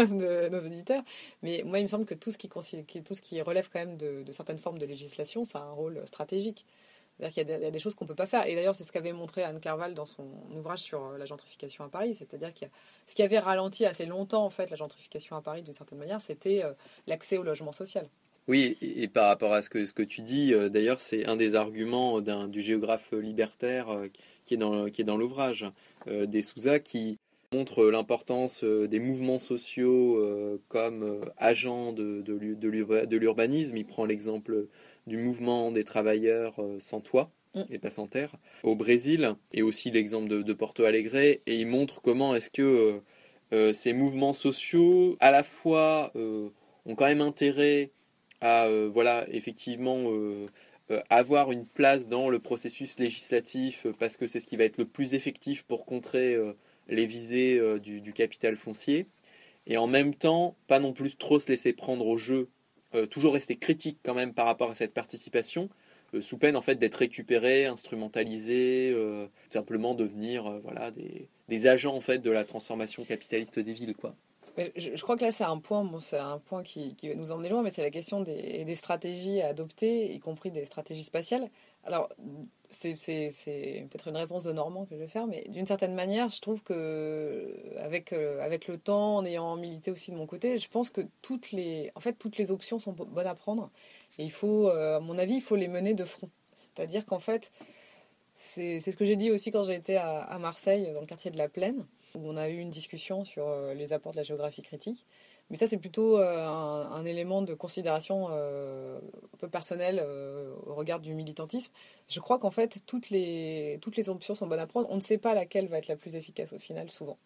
de nos auditeurs, mais moi il me semble que tout ce qui tout ce qui relève quand même de, de certaines formes de législation, ça a un rôle stratégique. C'est-à-dire qu'il y a des, il y a des choses qu'on peut pas faire, et d'ailleurs c'est ce qu'avait montré Anne Clerval dans son ouvrage sur la gentrification à Paris, c'est-à-dire qu'il y a ce qui avait ralenti assez longtemps en fait la gentrification à Paris d'une certaine manière, c'était euh, l'accès au logement social. Oui, et, et par rapport à ce que, ce que tu dis, euh, d'ailleurs, c'est un des arguments d'un, du géographe libertaire euh, qui est dans, qui est dans l'ouvrage euh, des Souza, qui montre l'importance euh, des mouvements sociaux euh, comme euh, agents de, de, l'u- de l'urba- de l'urbanisme. Il prend l'exemple du mouvement des travailleurs euh, sans toit Mm. et pas sans terre au Brésil, et aussi l'exemple de, de Porto Alegre, et il montre comment est-ce que euh, euh, ces mouvements sociaux, à la fois, euh, ont quand même intérêt à euh, voilà, effectivement euh, euh, avoir une place dans le processus législatif, euh, parce que c'est ce qui va être le plus effectif pour contrer euh, les visées euh, du, du capital foncier, et en même temps pas non plus trop se laisser prendre au jeu, euh, toujours rester critique quand même par rapport à cette participation, euh, sous peine en fait d'être récupéré, instrumentalisé, euh, tout simplement devenir euh, voilà, des, des agents en fait de la transformation capitaliste des villes, quoi. Mais je, je crois que là, c'est un point, bon, c'est un point qui, qui va nous emmener loin, mais c'est la question des, des stratégies à adopter, y compris des stratégies spatiales. Alors, c'est, c'est, c'est peut-être une réponse de Normand que je vais faire, mais d'une certaine manière, je trouve que avec, euh, avec le temps, en ayant milité aussi de mon côté, je pense que toutes les, en fait, toutes les options sont bonnes à prendre. Et il faut, euh, à mon avis, il faut les mener de front. C'est-à-dire qu'en fait, c'est, c'est ce que j'ai dit aussi quand j'ai été à, à Marseille, dans le quartier de la Plaine, où on a eu une discussion sur euh, les apports de la géographie critique. Mais ça, c'est plutôt euh, un, un élément de considération euh, un peu personnel euh, au regard du militantisme. Je crois qu'en fait, toutes les, toutes les options sont bonnes à prendre. On ne sait pas laquelle va être la plus efficace au final, souvent.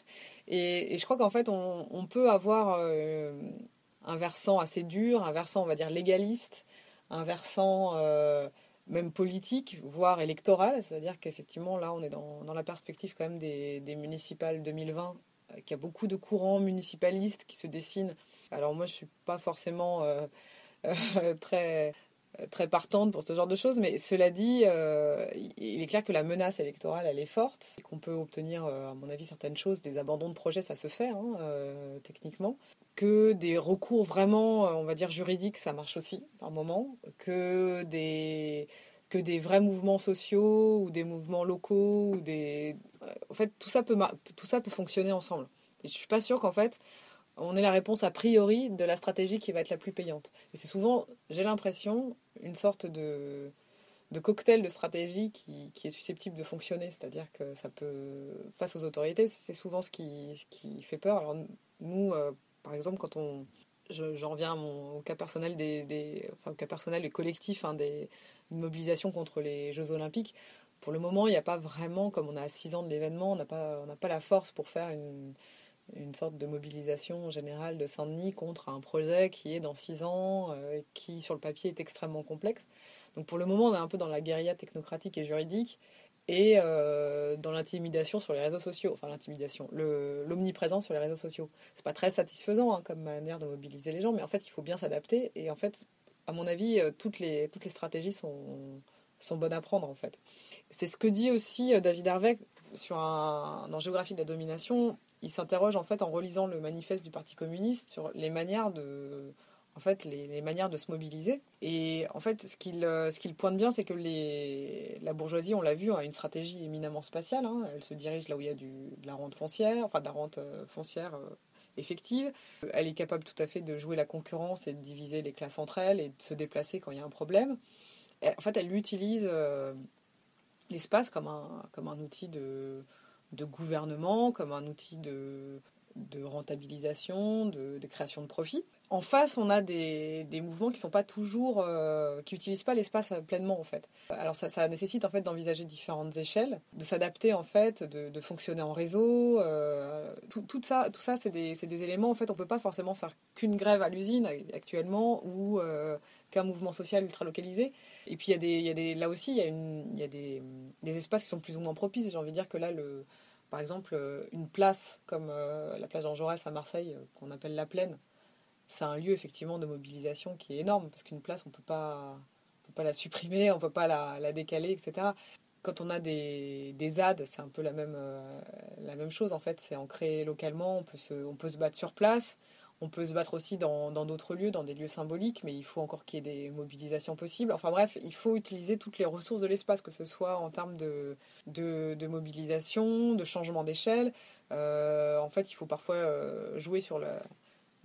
et, et je crois qu'en fait, on, on peut avoir euh, un versant assez dur, un versant, on va dire, légaliste, un versant... Euh, même politique, voire électorale, c'est-à-dire qu'effectivement, là, on est dans, dans la perspective quand même des, des municipales deux mille vingt, euh, qu'il y a beaucoup de courants municipalistes qui se dessinent. Alors moi, je ne suis pas forcément euh, euh, très, très partante pour ce genre de choses, mais cela dit, euh, il est clair que la menace électorale, elle est forte, et qu'on peut obtenir, euh, à mon avis, certaines choses, des abandons de projets, ça se fait, hein, euh, techniquement. Que des recours vraiment, on va dire, juridiques, ça marche aussi par moment, que des, que des vrais mouvements sociaux ou des mouvements locaux, ou des... en fait, tout ça peut, tout ça peut fonctionner ensemble. Et je ne suis pas sûre qu'en fait, on ait la réponse a priori de la stratégie qui va être la plus payante. Et c'est souvent, j'ai l'impression, une sorte de, de cocktail de stratégie qui, qui est susceptible de fonctionner. C'est-à-dire que ça peut, face aux autorités, c'est souvent ce qui, ce qui fait peur. Alors nous... Euh, Par exemple, quand on, je, j'en reviens à mon, au cas personnel des, des, enfin au cas personnel et collectif, hein, des mobilisations contre les Jeux Olympiques. Pour le moment, il n'y a pas vraiment, comme on a six ans de l'événement, on n'a pas, on n'a pas la force pour faire une, une sorte de mobilisation générale de Saint-Denis contre un projet qui est dans six ans, euh, qui sur le papier est extrêmement complexe. Donc pour le moment, on est un peu dans la guérilla technocratique et juridique. Et euh, dans l'intimidation sur les réseaux sociaux, enfin l'intimidation, le, l'omniprésence sur les réseaux sociaux. C'est pas très satisfaisant hein, comme manière de mobiliser les gens, mais en fait il faut bien s'adapter. Et en fait, à mon avis, toutes les, toutes les stratégies sont, sont bonnes à prendre en fait. C'est ce que dit aussi David Harvey sur un, dans Géographie de la domination. Il s'interroge en fait en relisant le manifeste du Parti communiste sur les manières de... en fait, les, les manières de se mobiliser. Et en fait, ce qu'il, ce qu'il pointe bien, c'est que les, la bourgeoisie, on l'a vu, a une stratégie éminemment spatiale. Hein. Elle se dirige là où il y a du, de la rente foncière, enfin de la rente foncière euh, effective. Elle est capable tout à fait de jouer la concurrence et de diviser les classes entre elles et de se déplacer quand il y a un problème. Et, en fait, elle utilise euh, l'espace comme un, comme un outil de, de gouvernement, comme un outil de... de rentabilisation, de, de création de profit. En face, on a des, des mouvements qui sont pas toujours, euh, qui utilisent pas l'espace pleinement en fait. Alors ça, ça nécessite en fait d'envisager différentes échelles, de s'adapter en fait, de, de fonctionner en réseau. Euh, tout, tout ça, tout ça, c'est des, c'est des éléments en fait. On peut pas forcément faire qu'une grève à l'usine actuellement ou euh, qu'un mouvement social ultra localisé. Et puis il y a des, il y a des, là aussi, il y a une, il y a des, des espaces qui sont plus ou moins propices. J'ai envie de dire que là le Par exemple, une place comme euh, la place Jean Jaurès à Marseille, euh, qu'on appelle la Plaine, c'est un lieu effectivement de mobilisation qui est énorme, parce qu'une place, on ne peut pas, on peut pas la supprimer, on ne peut pas la, la décaler, et cetera. Quand on a des, des Z A D, c'est un peu la même, euh, la même chose, en fait, c'est ancré localement, on peut se, on peut se battre sur place, on peut se battre aussi dans, dans d'autres lieux, dans des lieux symboliques, mais il faut encore qu'il y ait des mobilisations possibles. Enfin bref, il faut utiliser toutes les ressources de l'espace, que ce soit en termes de, de, de mobilisation, de changement d'échelle. Euh, en fait, il faut parfois euh, jouer sur la,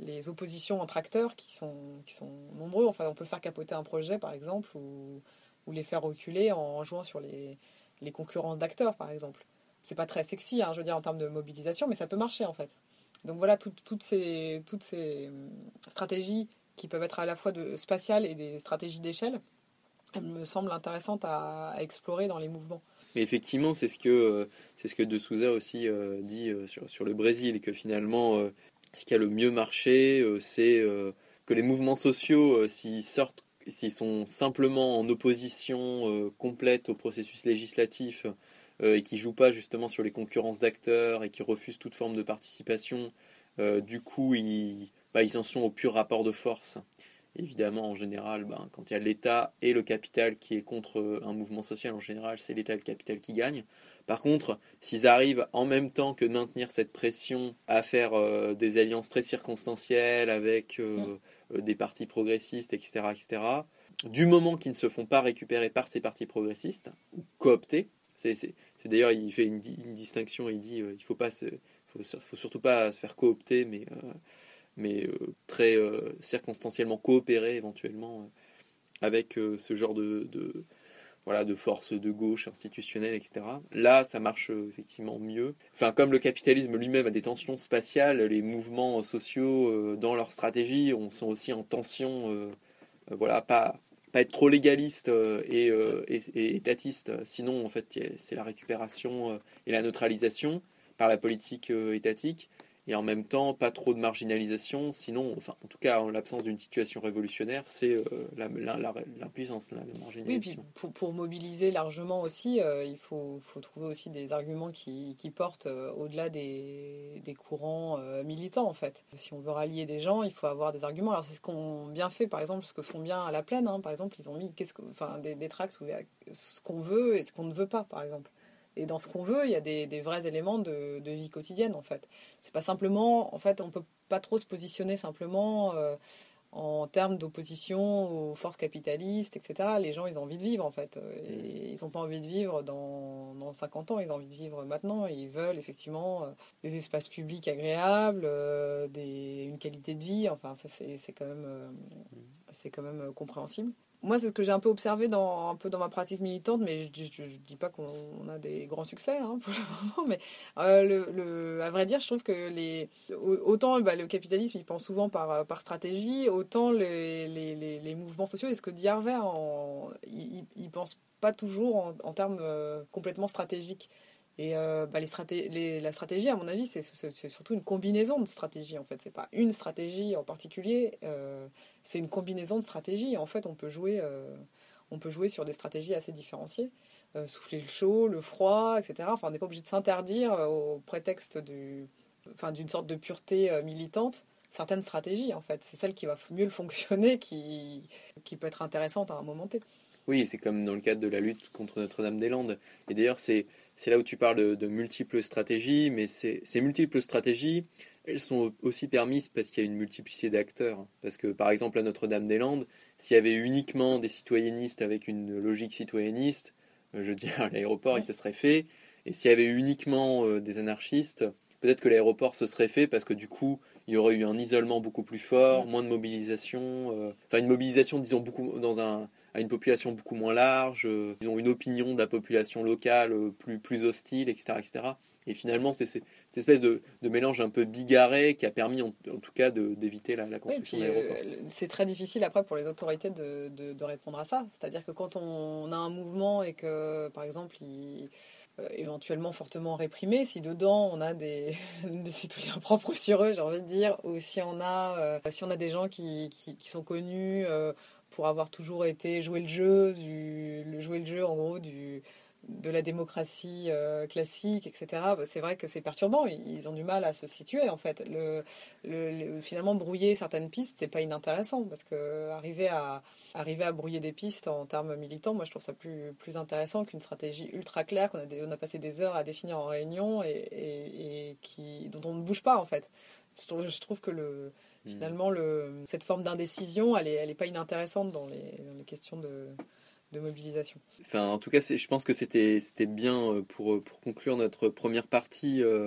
les oppositions entre acteurs qui sont, qui sont nombreux. Enfin, on peut faire capoter un projet, par exemple, ou, ou les faire reculer en jouant sur les, les concurrences d'acteurs, par exemple. C'est pas très sexy, hein, je veux dire, en termes de mobilisation, mais ça peut marcher, en fait. Donc voilà, tout, toutes, ces, toutes ces stratégies qui peuvent être à la fois de, spatiales et des stratégies d'échelle, elles me semblent intéressantes à, à explorer dans les mouvements. Mais effectivement, c'est ce que, c'est ce que De Souza aussi euh, dit euh, sur, sur le Brésil, que finalement, euh, ce qui a le mieux marché, euh, c'est euh, que les mouvements sociaux, euh, s'ils sortent, s'ils sont simplement en opposition euh, complète au processus législatif euh, et qui jouent pas justement sur les concurrences d'acteurs et qui refusent toute forme de participation, euh, du coup, ils, bah, ils en sont au pur rapport de force. Évidemment, en général, ben, quand il y a l'État et le capital qui est contre un mouvement social, en général, c'est l'État et le capital qui gagnent. Par contre, s'ils arrivent en même temps que de maintenir cette pression à faire euh, des alliances très circonstancielles avec euh, euh, des partis progressistes, et cetera, et cetera, du moment qu'ils ne se font pas récupérer par ces partis progressistes, ou cooptés, c'est, c'est, c'est d'ailleurs, il fait une, une distinction, il dit euh, il ne faut, pas se, faut, faut surtout pas se faire coopter, mais... Euh, mais euh, très euh, circonstanciellement coopérer éventuellement euh, avec euh, ce genre de, de, voilà, de force de gauche institutionnelle, et cetera. Là, ça marche euh, effectivement mieux. Enfin, comme le capitalisme lui-même a des tensions spatiales, les mouvements sociaux, euh, dans leur stratégie, on, sont aussi en tension, euh, euh, voilà, pas, pas être trop légaliste euh, et, euh, et, et étatiste, sinon, en fait, c'est la récupération euh, et la neutralisation par la politique euh, étatique. Et en même temps, pas trop de marginalisation, sinon, enfin, en tout cas, en l'absence d'une situation révolutionnaire, c'est euh, la, la, la, l'impuissance, la, la marginalisation. Oui, puis pour, pour mobiliser largement aussi, euh, il faut, faut trouver aussi des arguments qui, qui portent euh, au-delà des, des courants euh, militants, en fait. Si on veut rallier des gens, il faut avoir des arguments. Alors, c'est ce qu'ont bien fait, par exemple, ce que font bien à La Plaine, hein. Par exemple, ils ont mis qu'est-ce que, enfin, des, des tracts où il y a ce qu'on veut et ce qu'on ne veut pas, par exemple. Et dans ce qu'on veut, il y a des, des vrais éléments de, de vie quotidienne, en fait. C'est pas simplement... En fait, on peut pas trop se positionner simplement euh, en termes d'opposition aux forces capitalistes, et cetera. Les gens, ils ont envie de vivre, en fait. Et ils n'ont pas envie de vivre dans, dans cinquante ans, ils ont envie de vivre maintenant. Ils veulent, effectivement, euh, des espaces publics agréables, euh, des, une qualité de vie. Enfin, ça, c'est, c'est quand même, euh, c'est quand même euh, compréhensible. Moi, c'est ce que j'ai un peu observé dans, un peu dans ma pratique militante, mais je ne dis pas qu'on a des grands succès, hein, pour le moment. Mais euh, le, le, à vrai dire, je trouve que les, autant bah, le capitalisme, il pense souvent par, par stratégie, autant les, les, les, les mouvements sociaux, et ce que dit Harvey, en, il ne pense pas toujours en, en termes euh, complètement stratégiques. Et euh, bah, les straté- les, la stratégie, à mon avis, c'est, c'est, c'est surtout une combinaison de stratégies, en fait. C'est pas une stratégie en particulier, euh, c'est une combinaison de stratégies. En fait, on peut jouer, euh, on peut jouer sur des stratégies assez différenciées. Euh, souffler le chaud, le froid, et cetera. Enfin, on n'est pas obligé de s'interdire euh, au prétexte du, enfin, d'une sorte de pureté euh, militante certaines stratégies, en fait. C'est celle qui va mieux fonctionner, qui, qui peut être intéressante à un moment T. Oui, c'est comme dans le cadre de la lutte contre Notre-Dame-des-Landes. Et d'ailleurs, c'est, c'est là où tu parles de, de multiples stratégies, mais c'est, ces multiples stratégies, elles sont aussi permises parce qu'il y a une multiplicité d'acteurs. Parce que, par exemple, à Notre-Dame-des-Landes, s'il y avait uniquement des citoyennistes avec une logique citoyenniste, euh, je veux dire, l'aéroport, il se serait fait. Et s'il y avait uniquement euh, des anarchistes, peut-être que l'aéroport se serait fait parce que, du coup, il y aurait eu un isolement beaucoup plus fort, moins de mobilisation. Euh, enfin, une mobilisation, disons, beaucoup dans un... à une population beaucoup moins large, euh, ils ont une opinion de la population locale euh, plus, plus hostile, et cetera, et cetera. Et finalement, c'est, c'est cette espèce de, de mélange un peu bigarré qui a permis, en, en tout cas, de, d'éviter la, la construction oui, d'aéroports. Euh, c'est très difficile après pour les autorités de, de, de répondre à ça. C'est-à-dire que quand on a un mouvement et que, par exemple, il euh, éventuellement fortement réprimé, si dedans on a des, des citoyens propres sur eux, j'ai envie de dire, ou si on a, euh, si on a des gens qui, qui, qui sont connus euh, pour avoir toujours été jouer le jeu, du, le jouer le jeu en gros du, de la démocratie euh, classique, et cetera. C'est vrai que c'est perturbant. Ils ont du mal à se situer en fait. Le, le, le, finalement, brouiller certaines pistes, c'est pas inintéressant parce que arriver à arriver à brouiller des pistes en termes militants, moi je trouve ça plus plus intéressant qu'une stratégie ultra claire qu'on a des, on a passé des heures à définir en réunion et, et, et qui dont on ne bouge pas en fait. Je trouve, je trouve que le finalement le cette forme d'indécision, elle est elle est pas inintéressante dans les, dans les questions de de mobilisation. Enfin, en tout cas, c'est, je pense que c'était, c'était bien pour, pour conclure notre première partie euh,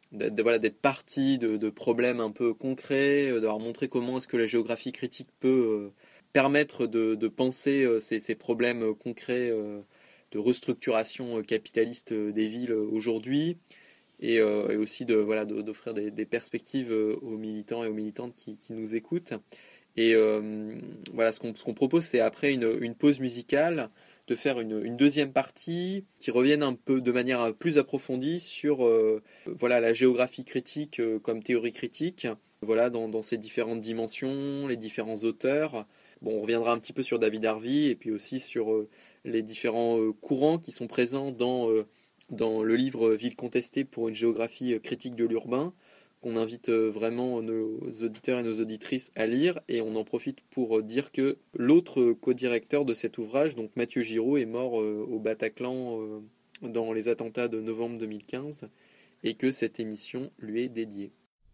d'être, voilà, d'être parti de, de problèmes un peu concrets, d'avoir montré comment est-ce que la géographie critique peut permettre de, de penser ces, ces problèmes concrets de restructuration capitaliste des villes aujourd'hui, et, euh, et aussi de, voilà, de, d'offrir des, des perspectives aux militants et aux militantes qui, qui nous écoutent. Et euh, voilà, ce qu'on, ce qu'on propose, c'est après une, une pause musicale, de faire une, une deuxième partie qui revienne un peu de manière plus approfondie sur euh, voilà, la géographie critique euh, comme théorie critique, voilà, dans, dans ses différentes dimensions, les différents auteurs. Bon, on reviendra un petit peu sur David Harvey et puis aussi sur euh, les différents euh, courants qui sont présents dans, euh, dans le livre Ville contestée pour une géographie critique de l'urbain, qu'on invite vraiment nos auditeurs et nos auditrices à lire. Et on en profite pour dire que l'autre co-directeur de cet ouvrage, donc Mathieu Giraud, est mort au Bataclan dans les attentats de novembre deux mille quinze, et que cette émission lui est dédiée.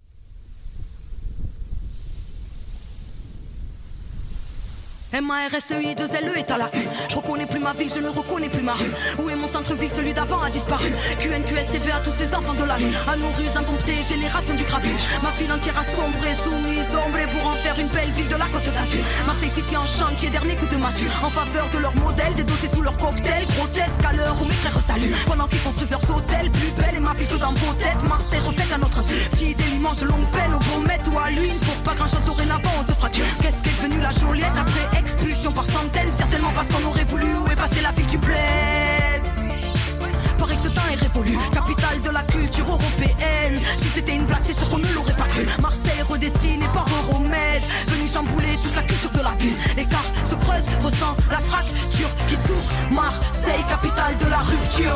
M A R S E I deux L E est à la une. Je reconnais plus ma ville, je ne reconnais plus ma rue. Où est mon centre-ville, celui d'avant a disparu. Q N Q S C V à tous ces enfants de la rue. À nos rues indomptées, génération du grabuge. Ma ville entière a sombré, soumise, ombrée pour en faire une belle ville de la Côte d'Azur. Marseille City en chantier, dernier coup de massue. En faveur de leur modèle, des dossiers sous leur cocktail. Grotesque à l'heure où mes frères saluent. Pendant qu'ils construisent leurs hôtels, plus belle et ma ville que dans vos têtes. Marseille refaite à notre insu. Petit délimange de longue peine, au Baumette ou à l'Une. Pour pas grand chose dorénavant, on te fracture. Qu'est-ce qu'est devenue la Joliette après expulsion par centaines, certainement parce qu'on aurait voulu. Où est passée la ville du bled? Paraît que ce temps est révolu, capitale de la culture européenne. Si c'était une blague, c'est sûr qu'on ne l'aurait pas cru. Marseille redessinée par Euromède, venu chambouler toute la culture de la ville. L'écart se creuse, ressent la fracture qui s'ouvre. Marseille, capitale de la rupture.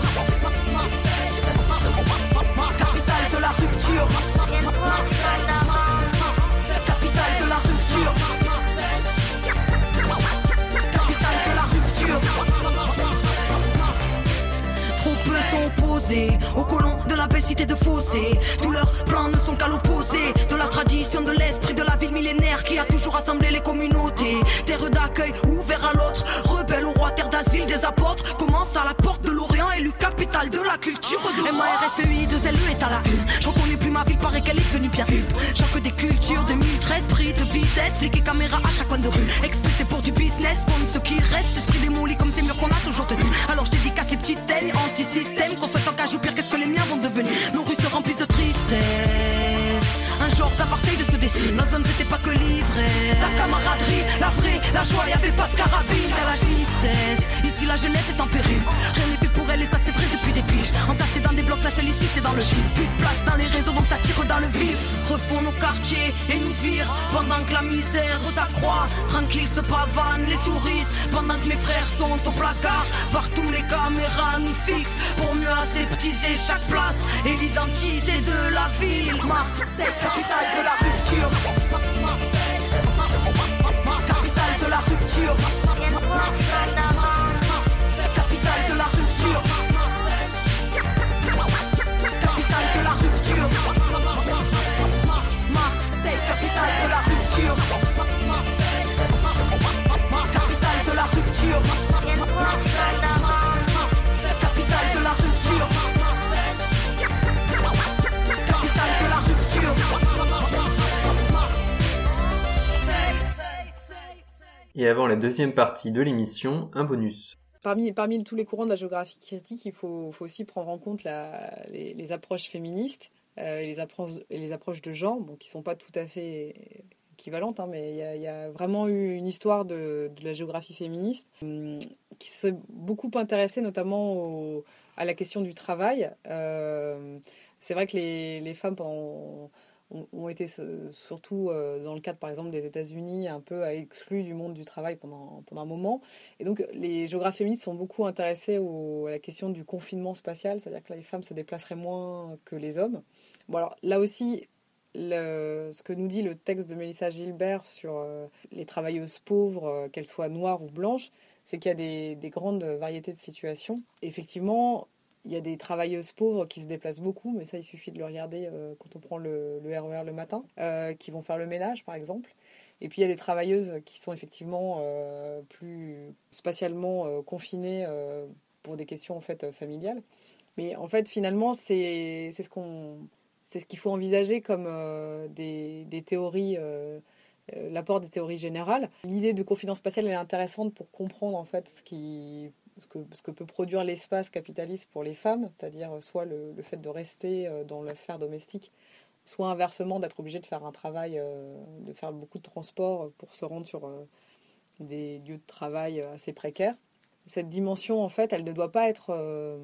Capitale de la rupture. Capitale de la rupture. Trop peu sont opposés aux colons de la belle cité de Fossé. Tous leurs plans ne sont qu'à l'opposé de la tradition, de l'esprit de la ville millénaire qui a toujours rassemblé les communautés. Terre d'accueil ouvert à l'autre, rebelle au roi, terre d'asile des apôtres. Commence à la porte de l'Orient, élu capitale de la culture de M A R S E I deux L E est à la une. Je reconnais plus ma ville, paraît qu'elle est devenue bien une. Choc des cultures, deux mille treize, prix de vitesse, flic et caméra à chaque coin de rue. Expulsé pour du business, comme ce qui reste, esprit démoli comme ces murs qu'on a toujours tenus. Alors je dédicace les petites teignes, anti-système, qu'on souhaite en cage ou pire, qu'est-ce que les miens vont devenir. Nos rues se remplissent de tristesse, un genre d'apartheid se dessine. Nos zones c'était pas que l'ivresse, la camaraderie, la vraie, la joie, y'avait pas de carabine. Car l'âge n'y cesse, ici la jeunesse est en péril. Rien n'est fait pour elle et ça c'est vrai depuis des piges. Entassés dans des blocs, la celle ici c'est dans le gîte. Plus de place dans les réseaux donc ça tire dans le vif. Refont nos quartiers et nous virent pendant que la misère s'accroît. Tranquille se pavanent les touristes pendant que mes frères sont au placard. Partout les caméras nous fixent pour mieux aseptiser chaque place et l'identité de la ville. Marseille, capitale de la rupture. Capitale de la rupture. Capitale de la rupture. Capitale de la rupture. Marseille, capitale de la rupture. Capitale de la rupture. Capitale de la rupture. Capitale de la rupture. Et avant la deuxième partie de l'émission, un bonus. Parmi, parmi tous les courants de la géographie critique, il faut, faut aussi prendre en compte la, les, les approches féministes euh, et, les approches, et les approches de genre, bon, qui ne sont pas tout à fait équivalentes, hein, mais il y a, y a vraiment eu une histoire de, de la géographie féministe hum, qui s'est beaucoup intéressée notamment au, à la question du travail. Euh, c'est vrai que les, les femmes pendant... ont été surtout dans le cadre par exemple des États-Unis un peu exclues du monde du travail pendant, pendant un moment, et donc les géographes féministes sont beaucoup intéressés au, à la question du confinement spatial, c'est-à-dire que les femmes se déplaceraient moins que les hommes. Bon alors là aussi le, ce que nous dit le texte de Mélissa Gilbert sur euh, les travailleuses pauvres, euh, qu'elles soient noires ou blanches, c'est qu'il y a des, des grandes variétés de situations. Et effectivement, il y a des travailleuses pauvres qui se déplacent beaucoup, mais ça, il suffit de le regarder euh, quand on prend le, le R E R le matin, euh, qui vont faire le ménage, par exemple. Et puis, il y a des travailleuses qui sont effectivement euh, plus spatialement euh, confinées euh, pour des questions en fait, familiales. Mais en fait, finalement, c'est, c'est, ce qu'on, c'est ce qu'il faut envisager comme euh, des, des théories, euh, euh, l'apport des théories générales. L'idée de confidence spatiale, elle est intéressante pour comprendre en fait ce, qui, ce, que, ce que peut produire l'espace capitaliste pour les femmes, c'est-à-dire soit le, le fait de rester dans la sphère domestique, soit inversement d'être obligé de faire un travail, euh, de faire beaucoup de transport pour se rendre sur euh, des lieux de travail assez précaires. Cette dimension, en fait, elle ne doit pas être euh,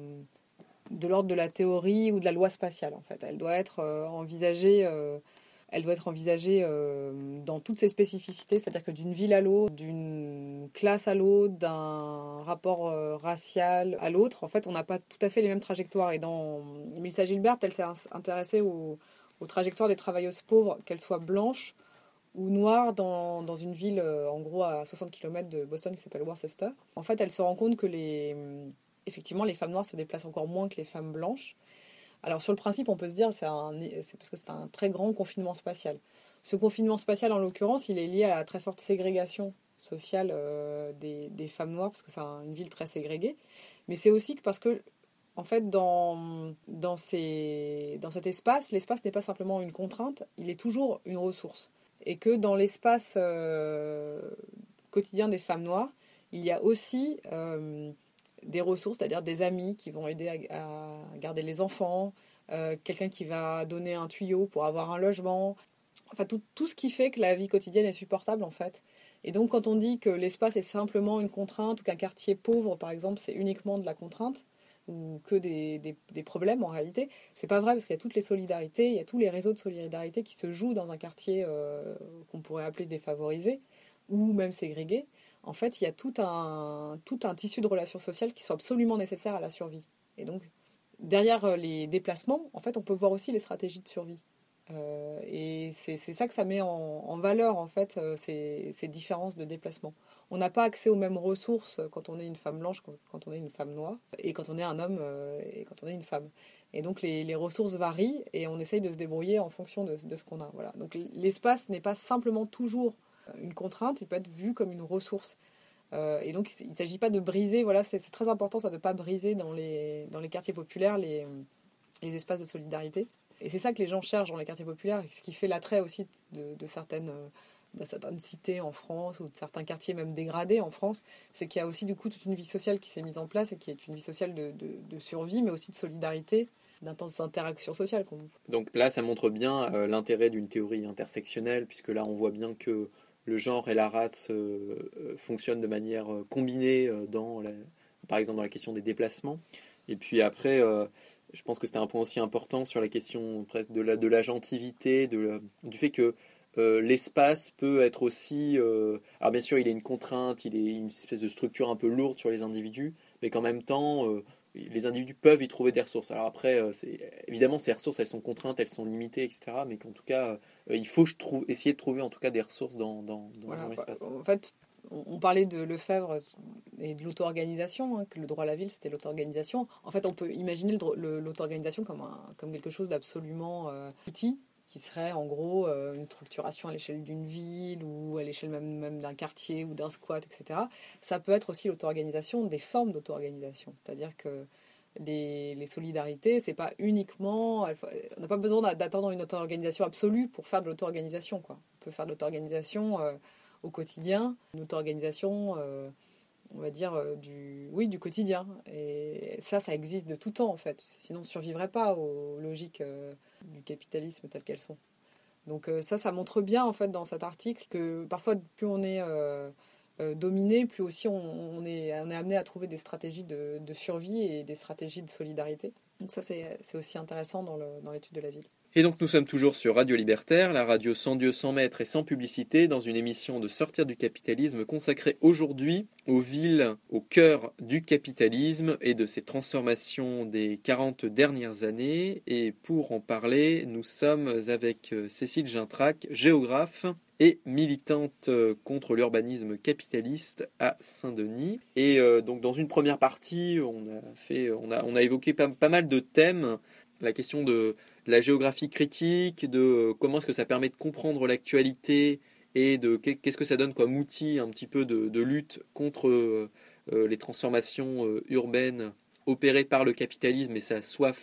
de l'ordre de la théorie ou de la loi spatiale. En fait, elle doit être euh, envisagée, euh, elle doit être envisagée euh, dans toutes ses spécificités, c'est-à-dire que d'une ville à l'autre, d'une classe à l'autre, d'un rapport euh, racial à l'autre, en fait, on n'a pas tout à fait les mêmes trajectoires. Et dans Mélissa Gilbert, elle s'est intéressée aux, aux trajectoires des travailleuses pauvres, qu'elles soient blanches ou noire dans, dans une ville, euh, en gros, à soixante kilomètres de Boston, qui s'appelle Worcester. En fait, elle se rend compte que, les, effectivement, les femmes noires se déplacent encore moins que les femmes blanches. Alors, sur le principe, on peut se dire que c'est, un, c'est parce que c'est un très grand confinement spatial. Ce confinement spatial, en l'occurrence, il est lié à la très forte ségrégation sociale euh, des, des femmes noires, parce que c'est un, une ville très ségrégée. Mais c'est aussi parce que, en fait, dans, dans, ces, dans cet espace, l'espace n'est pas simplement une contrainte, il est toujours une ressource. Et que dans l'espace euh, quotidien des femmes noires, il y a aussi euh, des ressources, c'est-à-dire des amis qui vont aider à, à garder les enfants, euh, quelqu'un qui va donner un tuyau pour avoir un logement, enfin tout, tout ce qui fait que la vie quotidienne est supportable en fait. Et donc quand on dit que l'espace est simplement une contrainte ou qu'un quartier pauvre par exemple c'est uniquement de la contrainte, ou que des, des, des problèmes en réalité, c'est pas vrai parce qu'il y a toutes les solidarités, il y a tous les réseaux de solidarité qui se jouent dans un quartier euh, qu'on pourrait appeler défavorisé ou même ségrégé. En fait, il y a tout un, tout un tissu de relations sociales qui sont absolument nécessaires à la survie. Et donc, derrière les déplacements, en fait, on peut voir aussi les stratégies de survie. Euh, et c'est, c'est ça que ça met en, en valeur, en fait, euh, ces, ces différences de déplacement. On n'a pas accès aux mêmes ressources quand on est une femme blanche, quand on est une femme noire, et quand on est un homme euh, et quand on est une femme. Et donc les, les ressources varient et on essaye de se débrouiller en fonction de, de ce qu'on a. Voilà. Donc l'espace n'est pas simplement toujours une contrainte, il peut être vu comme une ressource. Euh, et donc il ne s'agit pas de briser, voilà, c'est, c'est très important ça, de ne pas briser dans les, dans les quartiers populaires les, les espaces de solidarité. Et c'est ça que les gens cherchent dans les quartiers populaires, ce qui fait l'attrait aussi de, de, certaines, de certaines cités en France ou de certains quartiers même dégradés en France, c'est qu'il y a aussi du coup toute une vie sociale qui s'est mise en place et qui est une vie sociale de, de, de survie, mais aussi de solidarité, d'intenses interactions sociales. Donc là, ça montre bien euh, l'intérêt d'une théorie intersectionnelle, puisque là, on voit bien que le genre et la race euh, euh, fonctionnent de manière euh, combinée, euh, dans la, par exemple dans la question des déplacements. Et puis après... Euh, Je pense que c'était un point aussi important sur la question presque de la de l'agentivité, de la, du fait que euh, l'espace peut être aussi... Euh, alors bien sûr, il est une contrainte, il est une espèce de structure un peu lourde sur les individus, mais qu'en même temps, euh, les individus peuvent y trouver des ressources. Alors après, euh, c'est, évidemment, ces ressources, elles sont contraintes, elles sont limitées, et cetera. Mais qu'en tout cas, euh, il faut je trouve, essayer de trouver en tout cas des ressources dans, dans, dans, voilà, dans l'espace. En fait, on parlait de Lefebvre et de l'auto-organisation, hein, que le droit à la ville, c'était l'auto-organisation. En fait, on peut imaginer le, le, l'auto-organisation comme, un, comme quelque chose d'absolument euh, outil, qui serait en gros euh, une structuration à l'échelle d'une ville ou à l'échelle même, même d'un quartier ou d'un squat, et cetera. Ça peut être aussi l'auto-organisation, des formes d'auto-organisation. C'est-à-dire que les, les solidarités, c'est pas uniquement... On n'a pas besoin d'attendre une auto-organisation absolue pour faire de l'auto-organisation, quoi. On peut faire de l'auto-organisation... Euh, au quotidien, une auto-organisation, euh, on va dire, euh, du, oui, du quotidien. Et ça, ça existe de tout temps, en fait. Sinon, on ne survivrait pas aux logiques euh, du capitalisme telles qu'elles sont. Donc euh, ça, ça montre bien, en fait, dans cet article, que parfois, plus on est euh, euh, dominé, plus aussi on, on, est, on est amené à trouver des stratégies de, de survie et des stratégies de solidarité. Donc ça, c'est, c'est aussi intéressant dans, le, dans l'étude de la ville. Et donc nous sommes toujours sur Radio Libertaire, la radio sans Dieu, sans maître et sans publicité, dans une émission de Sortir du capitalisme consacrée aujourd'hui aux villes au cœur du capitalisme et de ses transformations des quarante dernières années. Et pour en parler, nous sommes avec Cécile Gintrac, géographe et militante contre l'urbanisme capitaliste à Saint-Denis. Et euh, donc dans une première partie, on a, fait, on a, on a évoqué pas, pas mal de thèmes, la question de... de la géographie critique, de comment est-ce que ça permet de comprendre l'actualité et de qu'est-ce que ça donne comme outil un petit peu de, de lutte contre euh, les transformations euh, urbaines opérées par le capitalisme et sa soif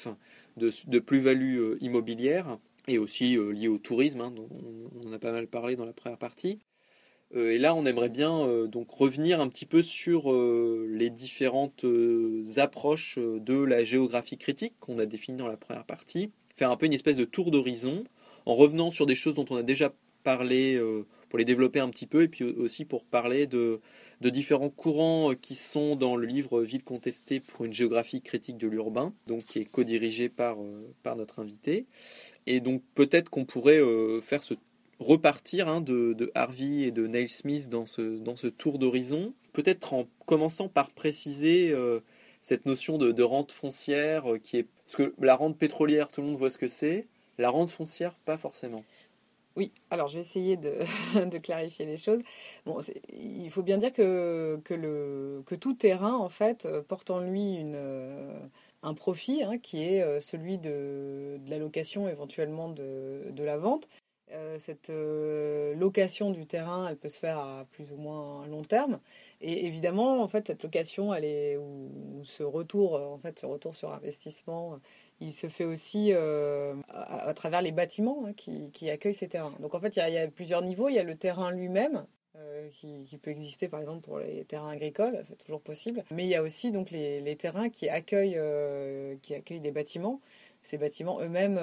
de, de plus-value euh, immobilière, et aussi euh, liées au tourisme, hein, dont on, on en a pas mal parlé dans la première partie. Euh, et là, on aimerait bien euh, donc revenir un petit peu sur euh, les différentes euh, approches de la géographie critique qu'on a définies dans la première partie, faire un peu une espèce de tour d'horizon, en revenant sur des choses dont on a déjà parlé, euh, pour les développer un petit peu, et puis aussi pour parler de, de différents courants qui sont dans le livre « Ville contestée pour une géographie critique de l'urbain », donc qui est co-dirigé par, euh, par notre invité. Et donc peut-être qu'on pourrait euh, faire ce repartir hein, de, de Harvey et de Neil Smith dans ce, dans ce tour d'horizon, peut-être en commençant par préciser euh, cette notion de, de rente foncière euh, qui est... Parce que la rente pétrolière, tout le monde voit ce que c'est, la rente foncière, pas forcément. Oui, alors je vais essayer de, de clarifier les choses. Bon, c'est, il faut bien dire que, que, le, que tout terrain, en fait, porte en lui une, euh, un profit hein, qui est euh, celui de, de la location, éventuellement de, de la vente. Euh, cette euh, location du terrain, elle peut se faire à plus ou moins long terme. Et évidemment, en fait, cette location, elle est, ou, ou ce retour, en fait, ce retour sur investissement, il se fait aussi euh, à, à travers les bâtiments hein, qui, qui accueillent ces terrains. Donc, en fait, il y a, il y a plusieurs niveaux. Il y a le terrain lui-même, euh, qui, qui peut exister, par exemple, pour les terrains agricoles, c'est toujours possible. Mais il y a aussi donc les, les terrains qui accueillent, euh, qui accueillent des bâtiments. Ces bâtiments eux-mêmes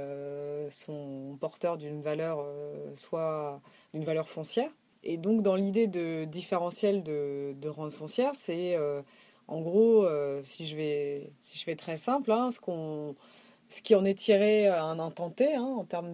euh, sont porteurs d'une valeur, euh, soit d'une valeur foncière. Et donc, dans l'idée de différentiel de, de rente foncière, c'est euh, en gros, euh, si je vais, si je fais très simple, hein, ce qu'on, ce qui en est tiré à un instant T hein, en termes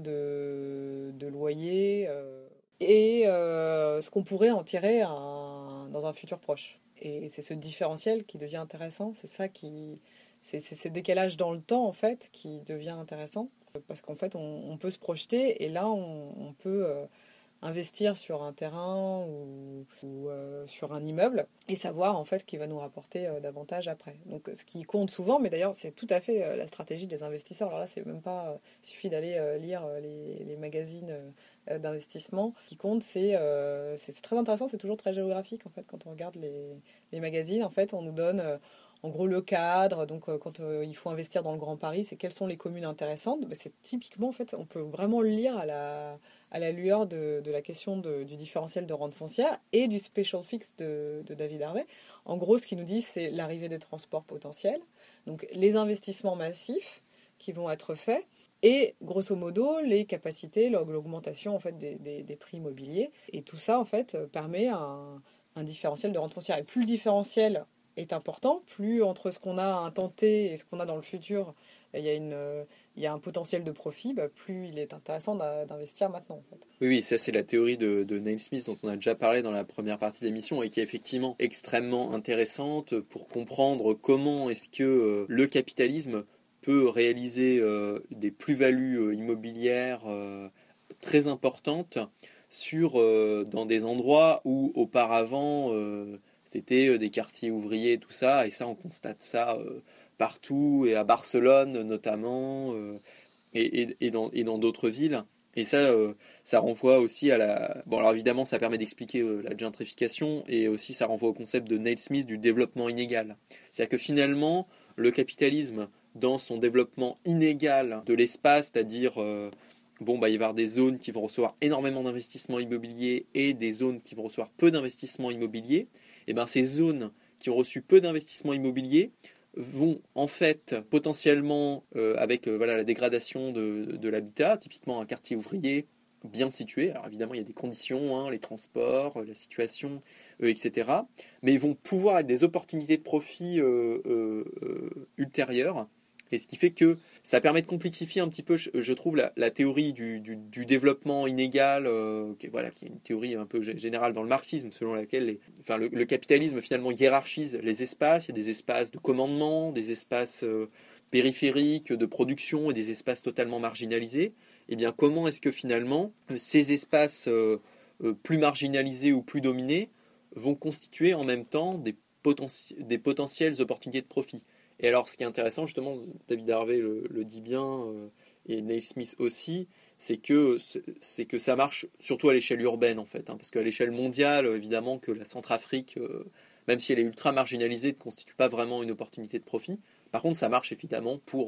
de, de loyer euh, et euh, ce qu'on pourrait en tirer à un, dans un futur proche. Et c'est ce différentiel qui devient intéressant. C'est ça qui C'est, c'est ce décalage dans le temps, en fait, qui devient intéressant. Parce qu'en fait, on, on peut se projeter et là, on, on peut euh, investir sur un terrain ou, ou euh, sur un immeuble et savoir, en fait, qu'il va nous rapporter euh, davantage après. Donc, ce qui compte souvent, mais d'ailleurs, c'est tout à fait euh, la stratégie des investisseurs. Alors là, c'est même pas... Euh, il suffit d'aller euh, lire euh, les, les magazines euh, d'investissement. Ce qui compte, c'est, euh, c'est... C'est très intéressant, c'est toujours très géographique, en fait, quand on regarde les, les magazines. En fait, on nous donne... Euh, En gros, le cadre, donc euh, quand euh, il faut investir dans le Grand Paris, c'est quelles sont les communes intéressantes. Ben, c'est typiquement, en fait, on peut vraiment le lire à la, à la lueur de, de la question de, du différentiel de rente foncière et du special fix de, de David Harvey. En gros, ce qu'il nous dit, c'est l'arrivée des transports potentiels, donc les investissements massifs qui vont être faits et, grosso modo, les capacités, l'augmentation en fait, des, des, des prix immobiliers. Et tout ça, en fait, permet un, un différentiel de rente foncière. Et plus le différentiel est important, plus entre ce qu'on a à un temps T et ce qu'on a dans le futur, il y a, une, il y a un potentiel de profit, bah, plus il est intéressant d'investir maintenant. En fait. Oui, oui, ça c'est la théorie de, de Neil Smith dont on a déjà parlé dans la première partie de l'émission et qui est effectivement extrêmement intéressante pour comprendre comment est-ce que euh, le capitalisme peut réaliser euh, des plus-values euh, immobilières euh, très importantes sur, euh, dans des endroits où auparavant... Euh, C'était des quartiers ouvriers, tout ça, et ça, on constate ça euh, partout, et à Barcelone notamment, euh, et, et, et, dans, et dans d'autres villes. Et ça, euh, ça renvoie aussi à la... Bon, alors évidemment, ça permet d'expliquer euh, la gentrification, et aussi ça renvoie au concept de Neil Smith du développement inégal. C'est-à-dire que finalement, le capitalisme, dans son développement inégal de l'espace, c'est-à-dire... Euh, Bon, bah, il va y avoir des zones qui vont recevoir énormément d'investissements immobiliers et des zones qui vont recevoir peu d'investissements immobiliers. Et ben, ces zones qui ont reçu peu d'investissements immobiliers vont en fait potentiellement, euh, avec euh, voilà, la dégradation de, de l'habitat, typiquement un quartier ouvrier bien situé, alors évidemment il y a des conditions, hein, les transports, la situation, euh, et cetera, mais ils vont pouvoir être des opportunités de profit euh, euh, euh, ultérieures. Et ce qui fait que ça permet de complexifier un petit peu, je, je trouve, la, la théorie du, du, du développement inégal, euh, qui, voilà, qui est une théorie un peu générale dans le marxisme, selon laquelle les, enfin, le, le capitalisme finalement hiérarchise les espaces. Il y a des espaces de commandement, des espaces euh, périphériques de production et des espaces totalement marginalisés. Et bien, comment est-ce que finalement ces espaces euh, euh, plus marginalisés ou plus dominés vont constituer en même temps des, poten- des potentielles opportunités de profit? Et alors, ce qui est intéressant, justement, David Harvey le, le dit bien, euh, et Neil Smith aussi, c'est que, c'est que ça marche surtout à l'échelle urbaine, en fait. Hein, parce qu'à l'échelle mondiale, évidemment, que la Centrafrique, euh, même si elle est ultra marginalisée, ne constitue pas vraiment une opportunité de profit. Par contre, ça marche évidemment pour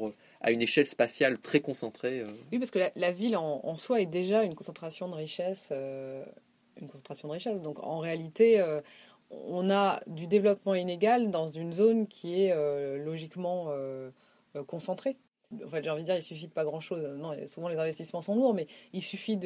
à une échelle spatiale très concentrée. Euh. Oui, parce que la, la ville en, en soi est déjà une concentration de richesse, euh, une concentration de richesse. Donc en réalité, euh, on a du développement inégal dans une zone qui est euh, logiquement euh, concentrée. En fait, j'ai envie de dire, il suffit de pas grand-chose. Non, souvent les investissements sont lourds, mais il suffit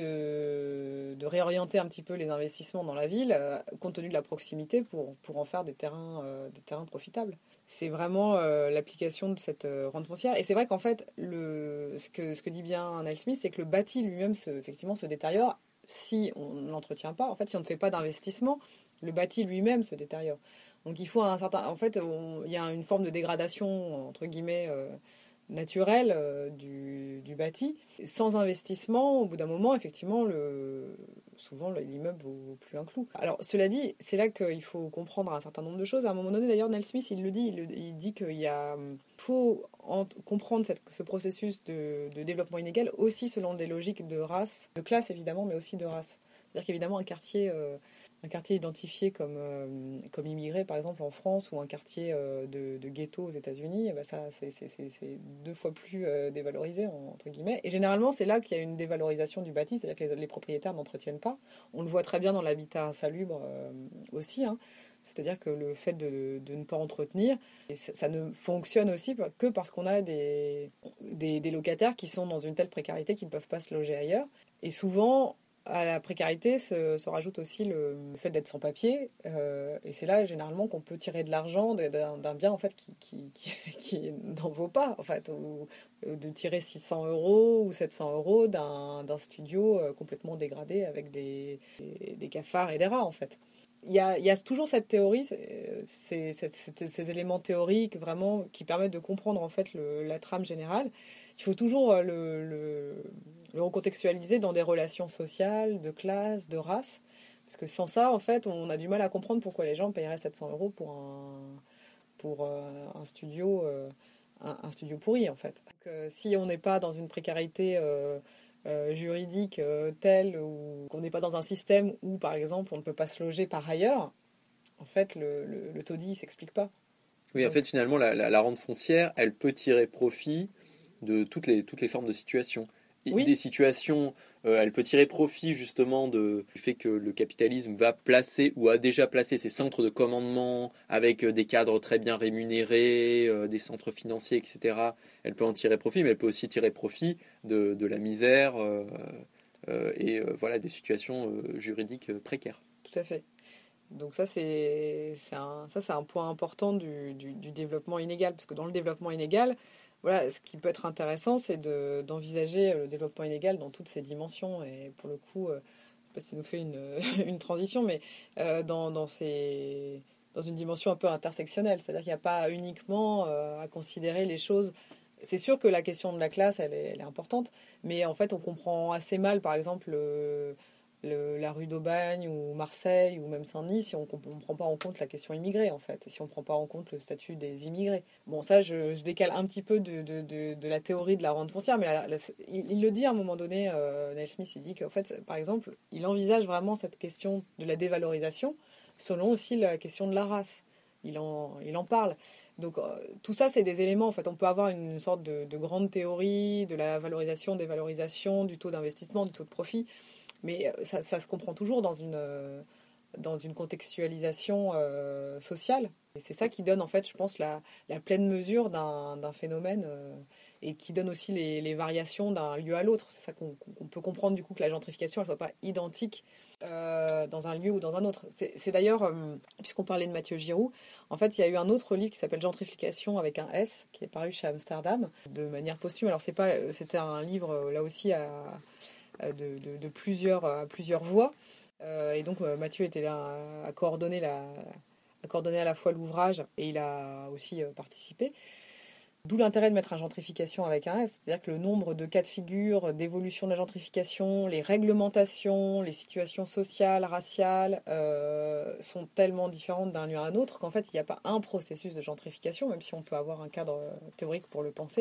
de, de réorienter un petit peu les investissements dans la ville, euh, compte tenu de la proximité, pour, pour en faire des terrains, euh, des terrains profitables. C'est vraiment euh, l'application de cette euh, rente foncière. Et c'est vrai qu'en fait, le, ce, que, ce que dit bien Neil Smith, c'est que le bâti lui-même se, effectivement, se détériore si on ne l'entretient pas. En fait, si on ne fait pas d'investissement, le bâti lui-même se détériore. Donc il faut un certain... En fait, on, il y a une forme de dégradation, entre guillemets... Euh, naturel euh, du, du bâti. Sans investissement, au bout d'un moment, effectivement, le, souvent l'immeuble vaut plus un clou. Alors, cela dit, c'est là qu'il faut comprendre un certain nombre de choses. À un moment donné, d'ailleurs, Neil Smith, il le dit, il, il dit qu'il y a, faut en, comprendre cette, ce processus de, de développement inégal aussi selon des logiques de race, de classe évidemment, mais aussi de race. C'est-à-dire qu'évidemment, un quartier... Euh, un quartier identifié comme, euh, comme immigré, par exemple, en France, ou un quartier euh, de, de ghetto aux États-Unis, eh ben ça, c'est, c'est, c'est, c'est deux fois plus euh, dévalorisé, entre guillemets. Et généralement, c'est là qu'il y a une dévalorisation du bâti, c'est-à-dire que les, les propriétaires n'entretiennent pas. On le voit très bien dans l'habitat insalubre euh, aussi, hein. C'est-à-dire que le fait de, de ne pas entretenir, et ça, ça ne fonctionne aussi que parce qu'on a des, des, des locataires qui sont dans une telle précarité qu'ils ne peuvent pas se loger ailleurs. Et souvent... à la précarité se, se rajoute aussi le, le fait d'être sans papier, euh, et c'est là généralement qu'on peut tirer de l'argent d'un, d'un bien en fait qui, qui, qui, qui n'en vaut pas, en fait, ou de tirer six cents euros ou sept cents euros d'un, d'un studio complètement dégradé avec des, des, des cafards et des rats, en fait. Il y a, il y a toujours cette théorie, c'est, c'est, c'est, ces éléments théoriques vraiment qui permettent de comprendre en fait le, la trame générale. Il faut toujours le, le, le recontextualiser dans des relations sociales, de classe, de race. Parce que sans ça, en fait, on a du mal à comprendre pourquoi les gens paieraient sept cents euros pour un, pour un studio, un, un studio pourri, en fait. Donc, euh, si on n'est pas dans une précarité euh, euh, juridique euh, telle, ou qu'on n'est pas dans un système où, par exemple, on ne peut pas se loger par ailleurs, en fait, le, le, le taudis ne s'explique pas. Oui, en fait, finalement, la, la, la rente foncière, elle peut tirer profit de toutes les, toutes les formes de situations. Oui. Des situations, euh, elle peut tirer profit justement de, du fait que le capitalisme va placer ou a déjà placé ses centres de commandement avec euh, des cadres très bien rémunérés, euh, des centres financiers, et cetera. Elle peut en tirer profit, mais elle peut aussi tirer profit de, de la misère euh, euh, et euh, voilà, des situations euh, juridiques précaires. Tout à fait. Donc ça c'est, c'est, un, ça, c'est un point important du, du, du développement inégal, parce que dans le développement inégal, voilà, ce qui peut être intéressant, c'est de, d'envisager le développement inégal dans toutes ses dimensions. Et pour le coup, euh, je ne sais pas si ça nous fait une, une transition, mais euh, dans, dans, ces, dans une dimension un peu intersectionnelle. C'est-à-dire qu'il n'y a pas uniquement euh, à considérer les choses. C'est sûr que la question de la classe, elle est, elle est importante, mais en fait, on comprend assez mal, par exemple, le, le, la rue d'Aubagne ou Marseille ou même Saint-Denis si on ne prend pas en compte la question immigrée, en fait, et si on ne prend pas en compte le statut des immigrés. Bon, ça, je, je décale un petit peu de, de, de, de la théorie de la rente foncière, mais la, la, il, il le dit à un moment donné, euh, Neil Smith, il dit qu'en fait, par exemple, il envisage vraiment cette question de la dévalorisation selon aussi la question de la race. Il en, il en parle. Donc, euh, tout ça, c'est des éléments. En fait, on peut avoir une sorte de, de grande théorie de la valorisation, dévalorisation, du taux d'investissement, du taux de profit. Mais ça, ça se comprend toujours dans une, dans une contextualisation euh, sociale. Et c'est ça qui donne, en fait, je pense, la, la pleine mesure d'un, d'un phénomène euh, et qui donne aussi les, les variations d'un lieu à l'autre. C'est ça qu'on, qu'on peut comprendre, du coup, que la gentrification, elle ne soit pas identique euh, dans un lieu ou dans un autre. C'est, c'est d'ailleurs, euh, puisqu'on parlait de Mathieu Giroux, en fait, il y a eu un autre livre qui s'appelle Gentrification avec un S, qui est paru chez Amsterdam, de manière posthume. Alors, c'est pas, c'était un livre, là aussi, à... De, de, de plusieurs, à plusieurs voix. Euh, et donc, euh, Mathieu était là à, à, coordonner la, à coordonner à la fois l'ouvrage et il a aussi euh, participé. D'où l'intérêt de mettre un gentrification avec un S, c'est-à-dire que le nombre de cas de figure, d'évolution de la gentrification, les réglementations, les situations sociales, raciales euh, sont tellement différentes d'un lieu à un autre qu'en fait, il n'y a pas un processus de gentrification, même si on peut avoir un cadre théorique pour le penser.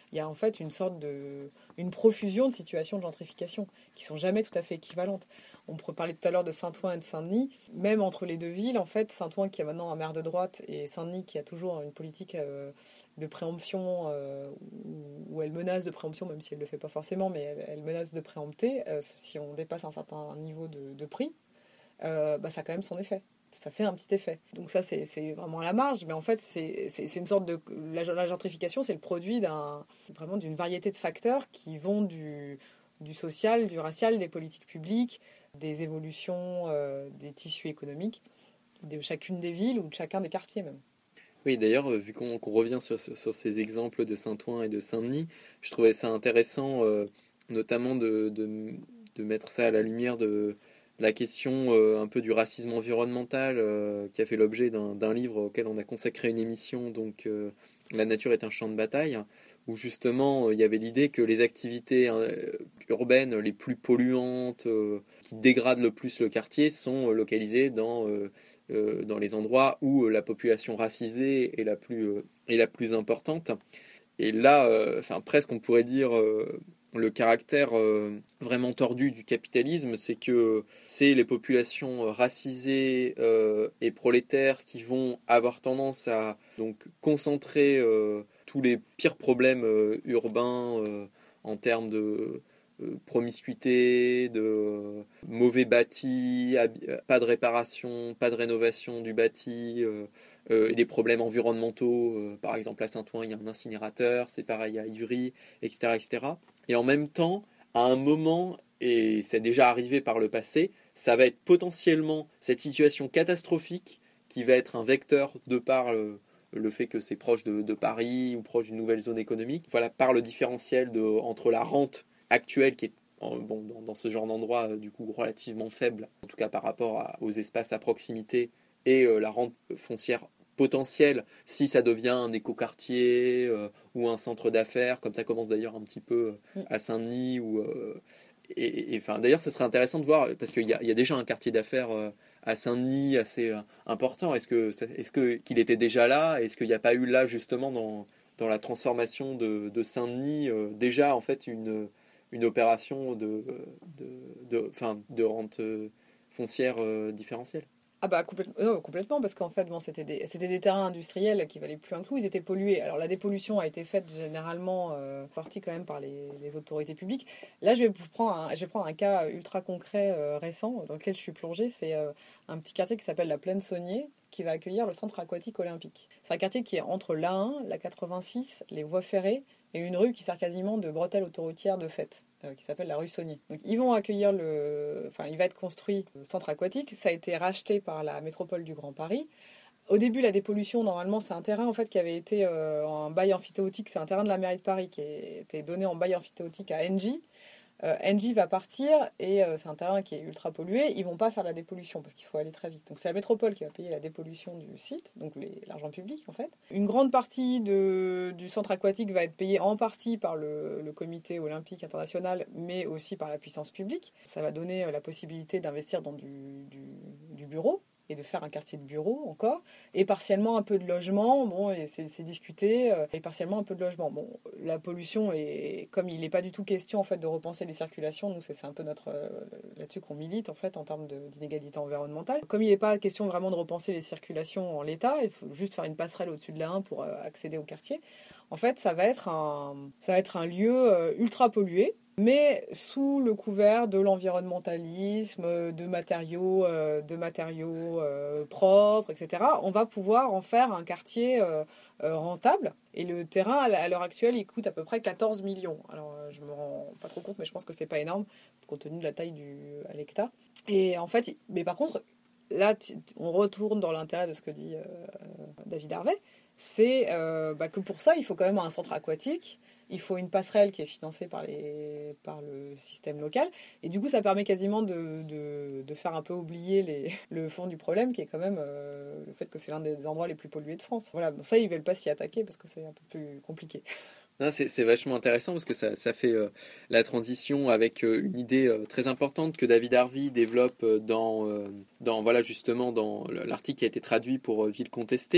il y a en fait une sorte de une profusion de situations de gentrification qui sont jamais tout à fait équivalentes. On pourrait parler tout à l'heure de Saint-Ouen et de Saint-Denis. Même entre les deux villes, en fait, Saint-Ouen qui a maintenant un maire de droite et Saint-Denis qui a toujours une politique euh, de préemption euh, où, où elle menace de préemption, même si elle ne le fait pas forcément, mais elle, elle menace de préempter euh, si on dépasse un certain niveau de, de prix. Euh, bah, ça a quand même son effet. Ça fait un petit effet. Donc ça, c'est, c'est vraiment à la marge, mais en fait, c'est, c'est, c'est une sorte de... La, la gentrification, c'est le produit d'un, vraiment d'une variété de facteurs qui vont du, du social, du racial, des politiques publiques, des évolutions euh, des tissus économiques de chacune des villes ou de chacun des quartiers même. Oui, d'ailleurs, vu qu'on, qu'on revient sur, sur, sur ces exemples de Saint-Ouen et de Saint-Denis, je trouvais ça intéressant, euh, notamment de, de, de mettre ça à la lumière de... la question euh, un peu du racisme environnemental euh, qui a fait l'objet d'un, d'un livre auquel on a consacré une émission, donc euh, La nature est un champ de bataille, où justement euh, il y avait l'idée que les activités euh, urbaines les plus polluantes, euh, qui dégradent le plus le quartier, sont euh, localisées dans, euh, euh, dans les endroits où euh, la population racisée est la plus, euh, est la plus importante. Et là, euh, enfin, presque on pourrait dire... Euh, le caractère euh, vraiment tordu du capitalisme, c'est que c'est les populations racisées euh, et prolétaires qui vont avoir tendance à donc concentrer euh, tous les pires problèmes euh, urbains euh, en termes de euh, promiscuité, de euh, mauvais bâti, hab- pas de réparation, pas de rénovation du bâti, euh, euh, et des problèmes environnementaux. Euh, par exemple, à Saint-Ouen, il y a un incinérateur, c'est pareil à Ivry, et cetera, et cetera. Et en même temps, à un moment, et c'est déjà arrivé par le passé, ça va être potentiellement cette situation catastrophique qui va être un vecteur de par le, le fait que c'est proche de, de Paris ou proche d'une nouvelle zone économique. Voilà, par le différentiel de, entre la rente actuelle qui est bon, dans, dans ce genre d'endroit du coup relativement faible, en tout cas par rapport à, aux espaces à proximité, et euh, la rente foncière potentiel si ça devient un écoquartier euh, ou un centre d'affaires, comme ça commence d'ailleurs un petit peu euh, à Saint-Denis. Ou, euh, et, et, enfin, d'ailleurs, ce serait intéressant de voir, parce qu'il y a, il y a déjà un quartier d'affaires euh, à Saint-Denis assez euh, important. Est-ce, que, est-ce que, qu'il était déjà là? Est-ce qu'il n'y a pas eu là, justement, dans, dans la transformation de, de Saint-Denis, euh, déjà, en fait, une, une opération de, de, de, enfin, de rente foncière euh, différentielle? Ah bah complètement, non, complètement parce qu'en fait bon, c'était, des, c'était des terrains industriels qui valaient plus un clou, ils étaient pollués. Alors la dépollution a été faite généralement euh, partie quand même par les, les autorités publiques. Là je vais vous prendre un, je vais prendre un cas ultra concret euh, récent dans lequel je suis plongée, c'est euh, un petit quartier qui s'appelle la Plaine Saunier qui va accueillir le centre aquatique olympique. C'est un quartier qui est entre l'A un, la quatre-vingt-six, les voies ferrées et une rue qui sert quasiment de bretelle autoroutière de fête, euh, qui s'appelle la rue Saunier. Donc ils vont accueillir le... Enfin, il va être construit le centre aquatique. Ça a été racheté par la métropole du Grand Paris. Au début, la dépollution, normalement, c'est un terrain en fait qui avait été euh, en bail amphithéotique. C'est un terrain de la mairie de Paris qui a été donné en bail amphithéotique à Engie. Euh, Engie va partir et euh, c'est un terrain qui est ultra pollué. Ils vont pas faire la dépollution parce qu'il faut aller très vite. Donc c'est la métropole qui va payer la dépollution du site, donc les, l'argent public en fait. Une grande partie de, du centre aquatique va être payée en partie par le, le comité olympique international, mais aussi par la puissance publique. Ça va donner la possibilité d'investir dans du, du, du bureau et de faire un quartier de bureau encore, et partiellement un peu de logement, bon, et c'est, c'est discuté, euh, et partiellement un peu de logement. Bon, la pollution, est, comme il n'est pas du tout question en fait de repenser les circulations, nous c'est, c'est un peu notre, euh, là-dessus qu'on milite en fait en termes de, d'inégalité environnementale. Comme il n'est pas question vraiment de repenser les circulations en l'état, il faut juste faire une passerelle au-dessus de la un pour euh, accéder au quartier. En fait, ça va être un, ça va être un lieu euh, ultra pollué, mais sous le couvert de l'environnementalisme, de matériaux, euh, de matériaux euh, propres, et cetera. On va pouvoir en faire un quartier euh, euh, rentable. Et le terrain, à l'heure actuelle, il coûte à peu près quatorze millions. Alors, euh, je me rends pas trop compte, mais je pense que c'est pas énorme, compte tenu de la taille du, à l'hectare. Et en fait, mais par contre, là, on retourne dans l'intérêt de ce que dit euh, David Harvey, c'est euh, bah, que pour ça, il faut quand même un centre aquatique. Il faut une passerelle qui est financée par, les, par le système local. Et du coup, ça permet quasiment de, de, de faire un peu oublier les, le fond du problème, qui est quand même euh, le fait que c'est l'un des endroits les plus pollués de France. Voilà, bon, ça, ils ne veulent pas s'y attaquer parce que c'est un peu plus compliqué. Non, c'est, c'est vachement intéressant parce que ça, ça fait euh, la transition avec euh, une idée euh, très importante que David Harvey développe dans, euh, dans, voilà, justement, dans l'article qui a été traduit pour euh, Ville contestée,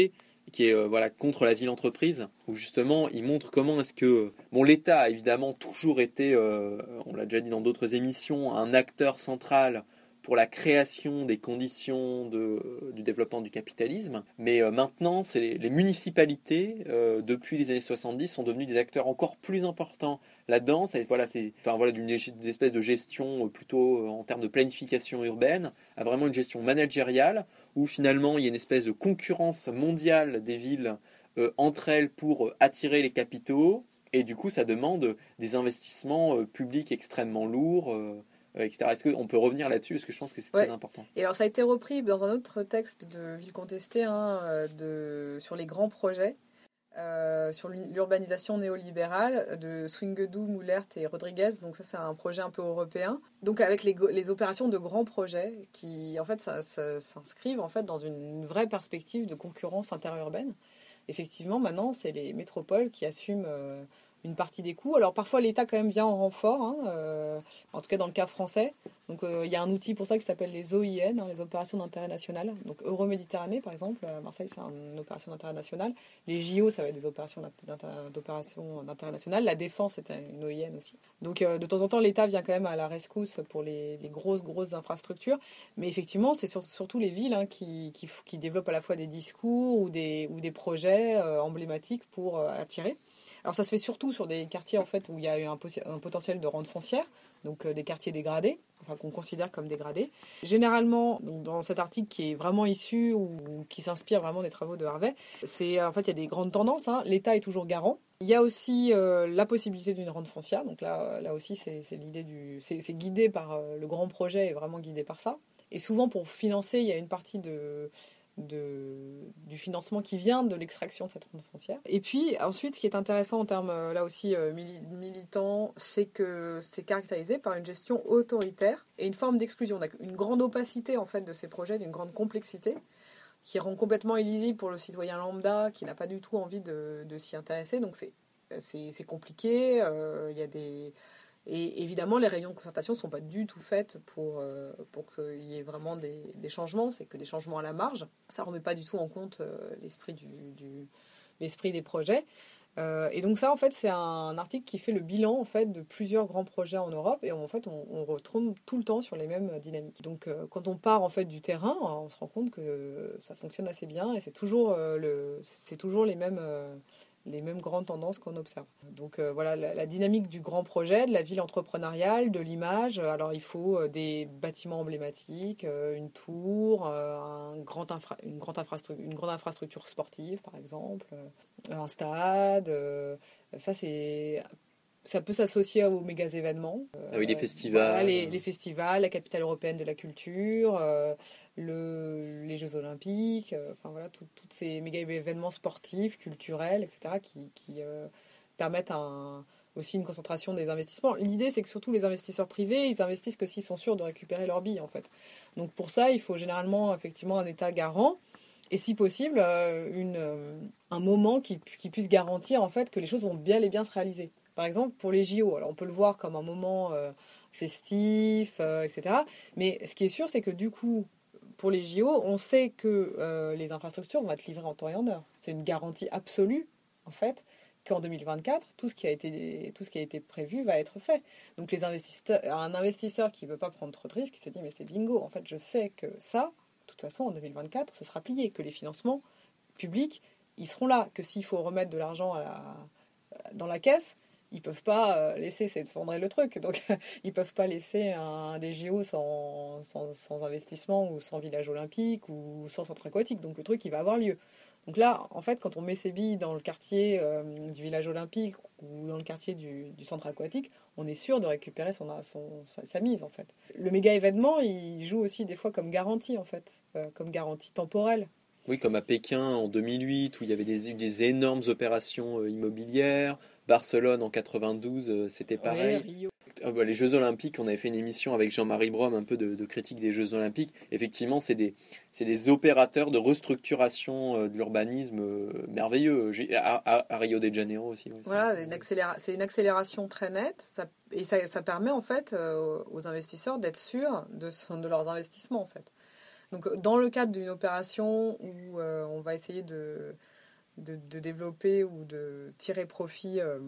qui est euh, voilà, contre la ville-entreprise, où justement il montre comment est-ce que bon, l'État a évidemment toujours été, euh, on l'a déjà dit dans d'autres émissions, un acteur central pour la création des conditions de, du développement du capitalisme. Mais euh, maintenant, c'est les, les municipalités, euh, depuis les années soixante-dix, sont devenues des acteurs encore plus importants là-dedans. C'est, voilà, c'est, enfin, voilà, d'une espèce de gestion plutôt en termes de planification urbaine, à vraiment une gestion managériale, où finalement il y a une espèce de concurrence mondiale des villes euh, entre elles pour attirer les capitaux. Et du coup, ça demande des investissements euh, publics extrêmement lourds, euh, et cetera. Est-ce qu'on peut revenir là-dessus? Parce que je pense que c'est ouais. très important. Et alors, ça a été repris dans un autre texte de Ville contestée, hein, de, sur les grands projets, euh, sur l'urbanisation néolibérale de Swingedou, Moulert et Rodriguez. Donc ça, c'est un projet un peu européen. Donc avec les, les opérations de grands projets qui, en fait, ça, ça, s'inscrivent en fait, dans une vraie perspective de concurrence interurbaine. Effectivement, maintenant, c'est les métropoles qui assument... Euh, une partie des coûts. Alors parfois l'État quand même vient en renfort, hein, euh, en tout cas dans le cas français. Donc il euh, y a un outil pour ça qui s'appelle les O I N, hein, les opérations d'intérêt national. Donc Euroméditerranée par exemple, à Marseille c'est une opération d'intérêt national. Les J O ça va être des opérations d'opérations d'intérêt national. La défense c'est une O I N aussi. Donc euh, de temps en temps l'État vient quand même à la rescousse pour les, les grosses grosses infrastructures. Mais effectivement c'est sur, surtout les villes hein, qui, qui, qui développent à la fois des discours ou des, ou des projets euh, emblématiques pour euh, attirer. Alors ça se fait surtout sur des quartiers en fait, où il y a eu un, un potentiel de rente foncière, donc euh, des quartiers dégradés, enfin qu'on considère comme dégradés. Généralement, donc, dans cet article qui est vraiment issu ou, ou qui s'inspire vraiment des travaux de Harvey, c'est en fait il y a des grandes tendances. Hein. L'État est toujours garant. Il y a aussi euh, la possibilité d'une rente foncière. Donc là, là aussi c'est, c'est l'idée du, c'est, c'est guidé par euh, le grand projet, est vraiment guidé par ça. Et souvent pour financer, il y a une partie de De, du financement qui vient de l'extraction de cette rente foncière. Et puis ensuite, ce qui est intéressant en termes là aussi euh, militants, c'est que c'est caractérisé par une gestion autoritaire et une forme d'exclusion, une grande opacité en fait de ces projets, d'une grande complexité qui rend complètement illisible pour le citoyen lambda qui n'a pas du tout envie de, de s'y intéresser. Donc c'est, c'est, c'est compliqué, euh, il y a des... Et évidemment, les réunions de concertation ne sont pas du tout faites pour, euh, pour qu'il y ait vraiment des, des changements. C'est que des changements à la marge. Ça ne remet pas du tout en compte euh, l'esprit, du, du, l'esprit des projets. Euh, et donc ça, en fait, c'est un article qui fait le bilan en fait, de plusieurs grands projets en Europe. Et en fait, on, on retrouve tout le temps sur les mêmes dynamiques. Donc euh, quand on part en fait, du terrain, on se rend compte que ça fonctionne assez bien. Et c'est toujours, euh, le, c'est toujours les mêmes... Euh, les mêmes grandes tendances qu'on observe. Donc euh, voilà, la, la dynamique du grand projet, de la ville entrepreneuriale, de l'image. Alors il faut euh, des bâtiments emblématiques, euh, une tour, euh, un grand infra- une, grande infrastructure, une grande infrastructure sportive, par exemple, euh, un stade. Euh, ça, c'est... Ça peut s'associer aux méga événements. Ah oui, les festivals. Voilà, les, les festivals, la capitale européenne de la culture, euh, le, les Jeux Olympiques, euh, enfin voilà, tous ces méga événements sportifs, culturels, et cetera, qui, qui euh, permettent un, aussi une concentration des investissements. L'idée, c'est que surtout les investisseurs privés, ils investissent que s'ils sont sûrs de récupérer leur bille, en fait. Donc pour ça, il faut généralement effectivement un État garant. Et si possible, euh, une, euh, un moment qui, qui puisse garantir en fait que les choses vont bien et bien se réaliser. Par exemple, pour les J O, alors on peut le voir comme un moment euh, festif, euh, et cetera. Mais ce qui est sûr, c'est que du coup, pour les J O, on sait que euh, les infrastructures vont être livrées en temps et en heure. C'est une garantie absolue, en fait, qu'en deux mille vingt-quatre, tout ce qui a été, tout ce qui a été prévu va être fait. Donc les investisseurs, un investisseur qui ne veut pas prendre trop de risques, il se dit, mais c'est bingo, en fait, je sais que ça, de toute façon, en deux mille vingt-quatre, ce sera plié, que les financements publics, ils seront là, que s'il faut remettre de l'argent à la, dans la caisse, ils peuvent pas laisser s'effondrer le truc. Donc, ils peuvent pas laisser un, des J O sans, sans, sans investissement ou sans village olympique ou sans centre aquatique. Donc, le truc, il va avoir lieu. Donc là, en fait, quand on met ses billes dans le quartier euh, du village olympique ou dans le quartier du, du centre aquatique, on est sûr de récupérer son, son, sa, sa mise, en fait. Le méga événement, il joue aussi des fois comme garantie, en fait, euh, comme garantie temporelle. Oui, comme à Pékin en deux mille huit, où il y avait des, des énormes opérations euh, immobilières. Barcelone en quatre-vingt-douze, euh, c'était pareil. Oui, Rio. Euh, bah, les Jeux Olympiques, on avait fait une émission avec Jean-Marie Brom, un peu de, de critique des Jeux Olympiques. Effectivement, c'est des, c'est des opérateurs de restructuration euh, de l'urbanisme euh, merveilleux. J'ai, à, à, à Rio de Janeiro aussi. Oui, voilà, c'est, une accéléra- c'est une accélération très nette. Ça, et ça, ça permet en fait euh, aux investisseurs d'être sûrs de, de leurs investissements en fait. Donc dans le cadre d'une opération où euh, on va essayer de de, de développer ou de tirer profit euh,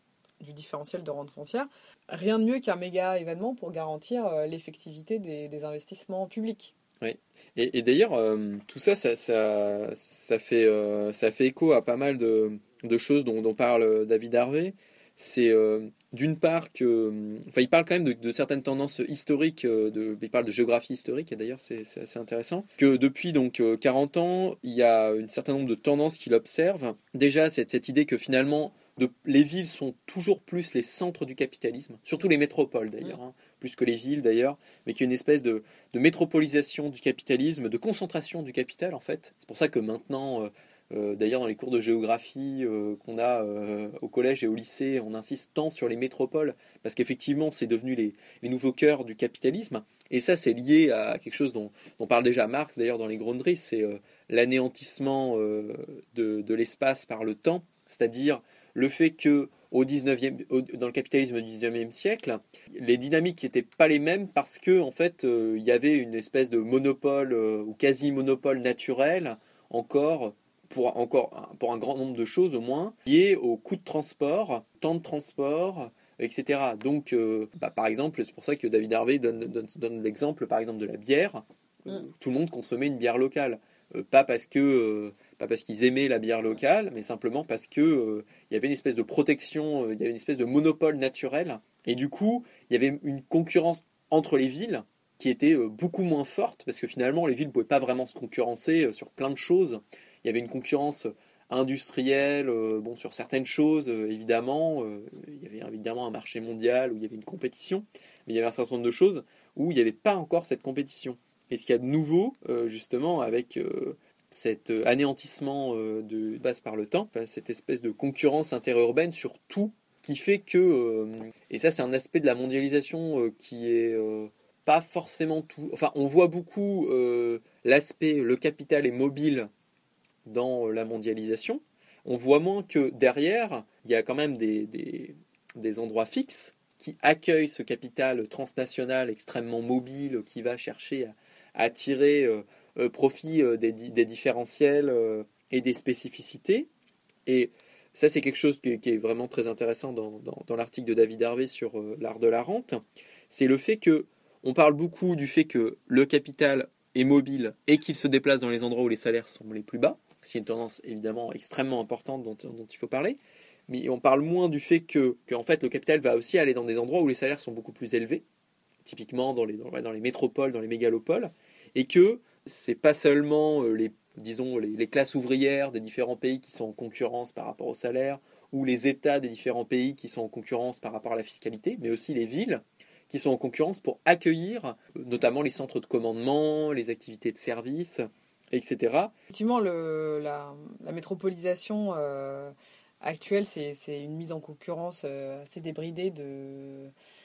du différentiel de rente foncière. Rien de mieux qu'un méga événement pour garantir euh, l'effectivité des, des investissements publics. Oui. Et, et d'ailleurs, euh, tout ça, ça, ça, ça, fait, euh, ça fait écho à pas mal de, de choses dont, dont parle David Harvey. C'est euh, d'une part que, enfin, il parle quand même de, de certaines tendances historiques. De, il parle de géographie historique, et d'ailleurs, c'est, c'est assez intéressant. Que depuis donc quarante ans, il y a un certain nombre de tendances qu'il observe. Déjà, cette, cette idée que finalement, de, les villes sont toujours plus les centres du capitalisme, surtout les métropoles d'ailleurs, hein, plus que les villes d'ailleurs, mais qu'il y a une espèce de, de métropolisation du capitalisme, de concentration du capital en fait. C'est pour ça que maintenant, euh, euh, d'ailleurs dans les cours de géographie euh, qu'on a euh, au collège et au lycée, on insiste tant sur les métropoles, parce qu'effectivement c'est devenu les, les nouveaux cœurs du capitalisme, et ça c'est lié à quelque chose dont, dont parle déjà Marx d'ailleurs dans les Grundrisse, c'est euh, l'anéantissement euh, de, de l'espace par le temps, c'est-à-dire le fait que au dix-neuvième, au, dans le capitalisme du dix-neuvième siècle, les dynamiques n'étaient pas les mêmes parce que en fait, euh, il y avait une espèce de monopole euh, ou quasi-monopole naturel encore pour, encore pour un grand nombre de choses au moins, liées au coût de transport, temps de transport, et cetera. Donc, euh, bah, par exemple, c'est pour ça que David Harvey donne, donne, donne l'exemple, par exemple, de la bière. Mm. Tout le monde consommait une bière locale. Euh, pas parce que euh, pas parce qu'ils aimaient la bière locale, mais simplement parce que euh, il y avait une espèce de protection, euh, il y avait une espèce de monopole naturel, et du coup il y avait une concurrence entre les villes qui était euh, beaucoup moins forte, parce que finalement les villes ne pouvaient pas vraiment se concurrencer euh, sur plein de choses. Il y avait une concurrence industrielle, euh, bon, sur certaines choses euh, évidemment, euh, il y avait évidemment un marché mondial où il y avait une compétition, mais il y avait un certain nombre de choses où il n'y avait pas encore cette compétition. Et ce qu'il y a de nouveau, euh, justement, avec euh, cet euh, anéantissement euh, de base par le temps, enfin, cette espèce de concurrence interurbaine sur tout, qui fait que, euh, et ça c'est un aspect de la mondialisation euh, qui est euh, pas forcément tout, enfin on voit beaucoup euh, l'aspect, le capital est mobile dans la mondialisation, on voit moins que derrière, il y a quand même des, des, des endroits fixes qui accueillent ce capital transnational extrêmement mobile qui va chercher à à tirer euh, euh, profit euh, des, des différentiels euh, et des spécificités. Et ça, c'est quelque chose qui, qui est vraiment très intéressant dans, dans, dans l'article de David Harvey sur euh, l'art de la rente. C'est le fait que on parle beaucoup du fait que le capital est mobile et qu'il se déplace dans les endroits où les salaires sont les plus bas. C'est une tendance évidemment extrêmement importante dont, dont il faut parler. Mais on parle moins du fait que, que en fait, le capital va aussi aller dans des endroits où les salaires sont beaucoup plus élevés, typiquement dans les, dans, dans les métropoles, dans les mégalopoles, et que c'est pas seulement euh, les, disons, les, les classes ouvrières des différents pays qui sont en concurrence par rapport au salaire, ou les États des différents pays qui sont en concurrence par rapport à la fiscalité, mais aussi les villes qui sont en concurrence pour accueillir notamment les centres de commandement, les activités de service, et cetera. Effectivement, le, la, la métropolisation euh, actuelle, c'est, c'est une mise en concurrence euh, assez débridée de...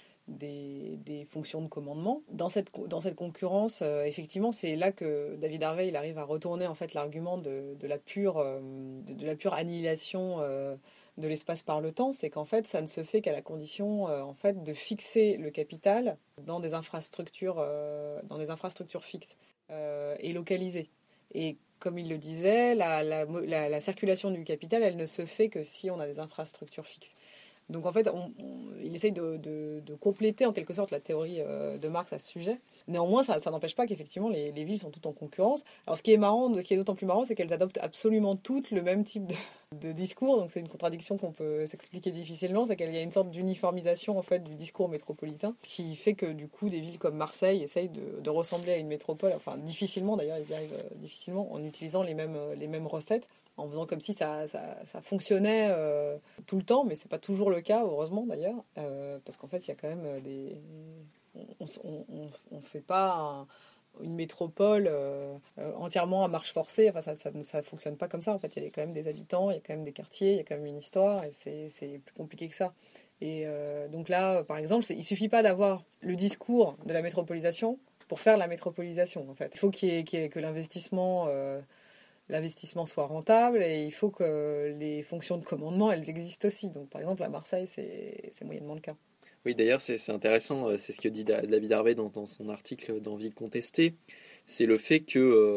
Des, des fonctions de commandement. Dans cette, dans cette concurrence, euh, effectivement, c'est là que David Harvey il arrive à retourner en fait l'argument de, de, la, pure, euh, de, de la pure annihilation euh, de l'espace par le temps. C'est qu'en fait, ça ne se fait qu'à la condition euh, en fait, de fixer le capital dans des infrastructures, euh, dans des infrastructures fixes euh, et localisées. Et comme il le disait, la, la, la, la circulation du capital, elle ne se fait que si on a des infrastructures fixes. Donc en fait, on, on, il essaye de, de, de compléter en quelque sorte la théorie euh, de Marx à ce sujet. Néanmoins, ça, ça n'empêche pas qu'effectivement les, les villes sont toutes en concurrence. Alors ce qui est marrant, ce qui est d'autant plus marrant, c'est qu'elles adoptent absolument toutes le même type de, de discours. Donc c'est une contradiction qu'on peut s'expliquer difficilement, c'est qu'il y a une sorte d'uniformisation en fait du discours métropolitain qui fait que du coup des villes comme Marseille essayent de, de ressembler à une métropole. Enfin difficilement d'ailleurs, ils y arrivent euh, difficilement en utilisant les mêmes les mêmes recettes, en faisant comme si ça, ça, ça fonctionnait euh, tout le temps, mais c'est pas toujours le cas, heureusement d'ailleurs, euh, parce qu'en fait il y a quand même des... On on, on fait pas un, une métropole euh, entièrement à marche forcée, enfin ça, ça ça fonctionne pas comme ça, en fait il y a quand même des habitants, il y a quand même des quartiers, il y a quand même une histoire, et c'est, c'est plus compliqué que ça. Et euh, donc là, par exemple, c'est, il suffit pas d'avoir le discours de la métropolisation pour faire la métropolisation, en fait. Il faut qu'il y ait, qu'il y ait, que l'investissement... Euh, l'investissement soit rentable, et il faut que les fonctions de commandement, elles existent aussi. Donc, par exemple, à Marseille, c'est, c'est moyennement le cas. Oui, d'ailleurs, c'est, c'est intéressant, c'est ce que dit David Harvey dans, dans son article dans Ville contestée, c'est le fait que, euh,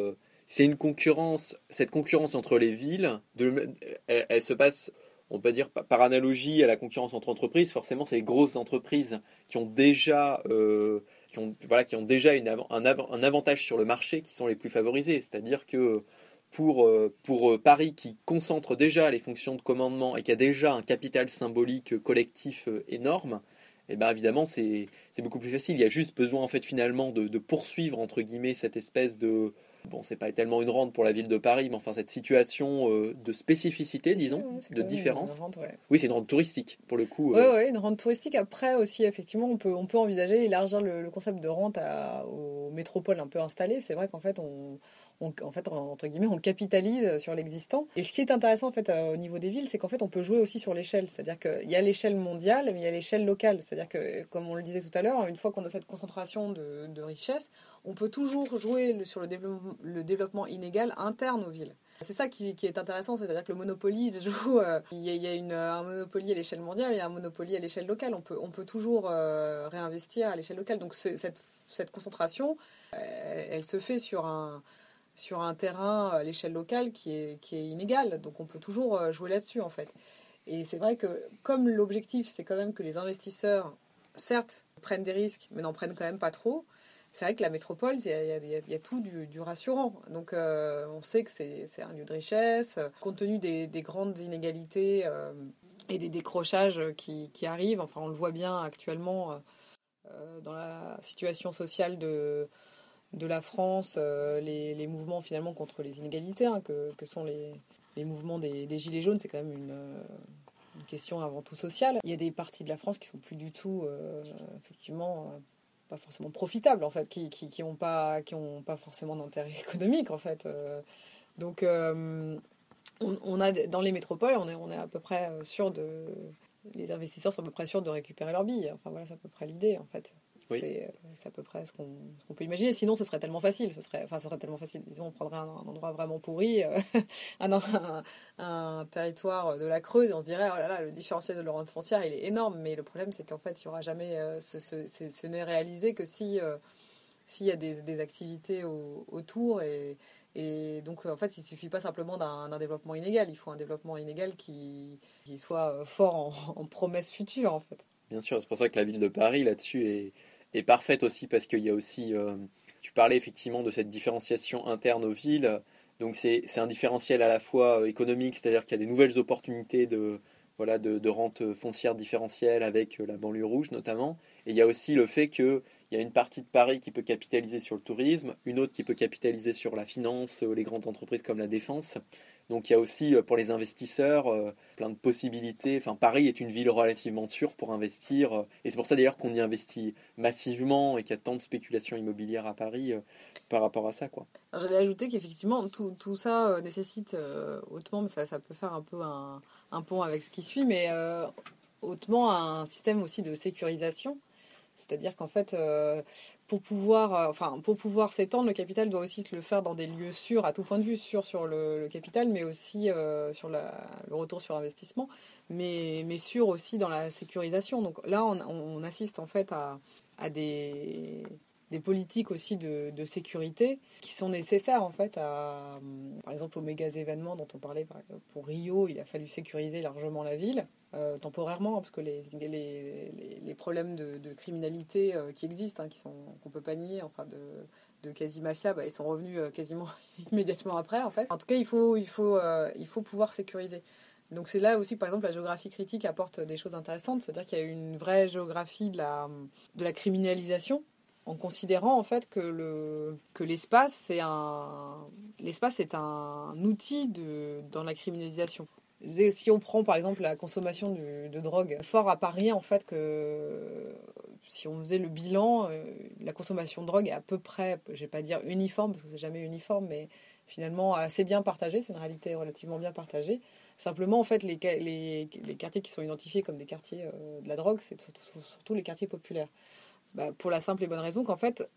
c'est une concurrence, cette concurrence entre les villes, de, elle, elle se passe, on peut dire par analogie à la concurrence entre entreprises. Forcément, c'est les grosses entreprises qui ont déjà, euh, qui ont, voilà, qui ont déjà une, un, un avantage sur le marché, qui sont les plus favorisés. C'est-à-dire que pour, pour Paris, qui concentre déjà les fonctions de commandement et qui a déjà un capital symbolique collectif énorme, et bien évidemment c'est, c'est beaucoup plus facile. Il y a juste besoin en fait finalement de, de poursuivre entre guillemets cette espèce de, bon c'est pas tellement une rente pour la ville de Paris, mais enfin cette situation euh, de spécificité, disons, ouais, de différence. Une rente, ouais. Oui, c'est une rente touristique pour le coup. Oui, euh... ouais, une rente touristique. Après aussi effectivement on peut, on peut envisager élargir le, le concept de rente à, aux métropoles un peu installées. C'est vrai qu'en fait on On, en fait, entre guillemets, on capitalise sur l'existant. Et ce qui est intéressant, en fait, au niveau des villes, c'est qu'en fait, on peut jouer aussi sur l'échelle. C'est-à-dire qu'il y a l'échelle mondiale, mais il y a l'échelle locale. C'est-à-dire que, comme on le disait tout à l'heure, une fois qu'on a cette concentration de, de richesse, on peut toujours jouer sur le développement, le développement inégal interne aux villes. C'est ça qui, qui est intéressant, c'est-à-dire que le Monopoly se joue. Euh, il y a, il y a une, un Monopoly à l'échelle mondiale, il y a un Monopoly à l'échelle locale. On peut, on peut toujours euh, réinvestir à l'échelle locale. Donc, ce, cette, cette concentration, elle, elle se fait sur un... sur un terrain à l'échelle locale qui est, qui est inégal. Donc on peut toujours jouer là-dessus en fait. Et c'est vrai que comme l'objectif c'est quand même que les investisseurs, certes, prennent des risques, mais n'en prennent quand même pas trop, c'est vrai que la métropole, il y a, il y a, il y a tout du, du rassurant. Donc euh, on sait que c'est, c'est un lieu de richesse, compte tenu des, des grandes inégalités euh, et des décrochages qui, qui arrivent. Enfin on le voit bien actuellement euh, dans la situation sociale de... de la France, euh, les, les mouvements finalement contre les inégalités, hein, que, que sont les, les mouvements des, des Gilets jaunes, c'est quand même une, une question avant tout sociale. Il y a des parties de la France qui sont plus du tout, euh, effectivement, euh, pas forcément profitables, en fait, qui qui, qui ont pas qui ont pas forcément d'intérêt économique, en fait. Euh, donc, euh, on, on a dans les métropoles, on est on est à peu près sûr de, les investisseurs sont à peu près sûrs de récupérer leurs billes. Enfin voilà, c'est à peu près l'idée, en fait. Oui. C'est, c'est à peu près ce qu'on, ce qu'on peut imaginer. Sinon, ce serait tellement facile. Ce serait, enfin, ce serait tellement facile. Disons, on prendrait un, un endroit vraiment pourri, euh, un, un, un territoire de la Creuse, et on se dirait, oh là là, le différentiel de la rente foncière, il est énorme. Mais le problème, c'est qu'en fait, il n'y aura jamais, euh, ce, ce, ce, ce n'est réalisé que si, euh, s'il y a des, des activités au, autour. Et, et donc, en fait, il ne suffit pas simplement d'un, d'un développement inégal. Il faut un développement inégal qui, qui soit fort en, en promesses futures, en fait. Bien sûr, c'est pour ça que la ville de Paris, là-dessus, est est parfaite aussi parce qu'il y a aussi, euh, tu parlais effectivement de cette différenciation interne aux villes, donc c'est, c'est un différentiel à la fois économique, c'est-à-dire qu'il y a des nouvelles opportunités de, voilà, de, de rente foncière différentielle avec la banlieue rouge notamment, et il y a aussi le fait qu'il y a une partie de Paris qui peut capitaliser sur le tourisme, une autre qui peut capitaliser sur la finance, les grandes entreprises comme la défense. Donc il y a aussi pour les investisseurs euh, plein de possibilités. Enfin, Paris est une ville relativement sûre pour investir. Et c'est pour ça d'ailleurs qu'on y investit massivement et qu'il y a tant de spéculation immobilière à Paris euh, par rapport à ça, quoi. Alors, j'allais ajouter qu'effectivement, tout, tout ça euh, nécessite euh, hautement, mais ça, ça peut faire un peu un, un pont avec ce qui suit, mais euh, hautement un système aussi de sécurisation. C'est-à-dire qu'en fait, euh, pour pouvoir, euh, enfin, pour pouvoir s'étendre, le capital doit aussi le faire dans des lieux sûrs, à tout point de vue, sûrs sur le, le capital, mais aussi euh, sur la, le retour sur investissement, mais, mais sûr aussi dans la sécurisation. Donc là, on, on assiste en fait à, à des, des politiques aussi de, de sécurité qui sont nécessaires en fait à, par exemple, aux méga événements dont on parlait pour Rio, il a fallu sécuriser largement la ville. Euh, temporairement, parce que les, les, les, les problèmes de, de criminalité euh, qui existent, hein, qui sont, qu'on peut pas nier, enfin de, de quasi-mafia, bah, ils sont revenus euh, quasiment immédiatement après, en fait. En tout cas, il faut, il faut, euh, il faut pouvoir sécuriser. Donc c'est là aussi, par exemple, la géographie critique apporte des choses intéressantes, c'est-à-dire qu'il y a une vraie géographie de la, de la criminalisation, en considérant en fait que, le, que l'espace, c'est un, l'espace est un outil de, dans la criminalisation. Si on prend par exemple la consommation de, de drogue, fort à parier en fait que si on faisait le bilan, euh, la consommation de drogue est à peu près, je vais pas dire uniforme parce que c'est jamais uniforme, mais finalement assez bien partagée, c'est une réalité relativement bien partagée. Simplement en fait les, les, les quartiers qui sont identifiés comme des quartiers euh, de la drogue, c'est surtout, surtout les quartiers populaires. Bah, pour la simple et bonne raison qu'en fait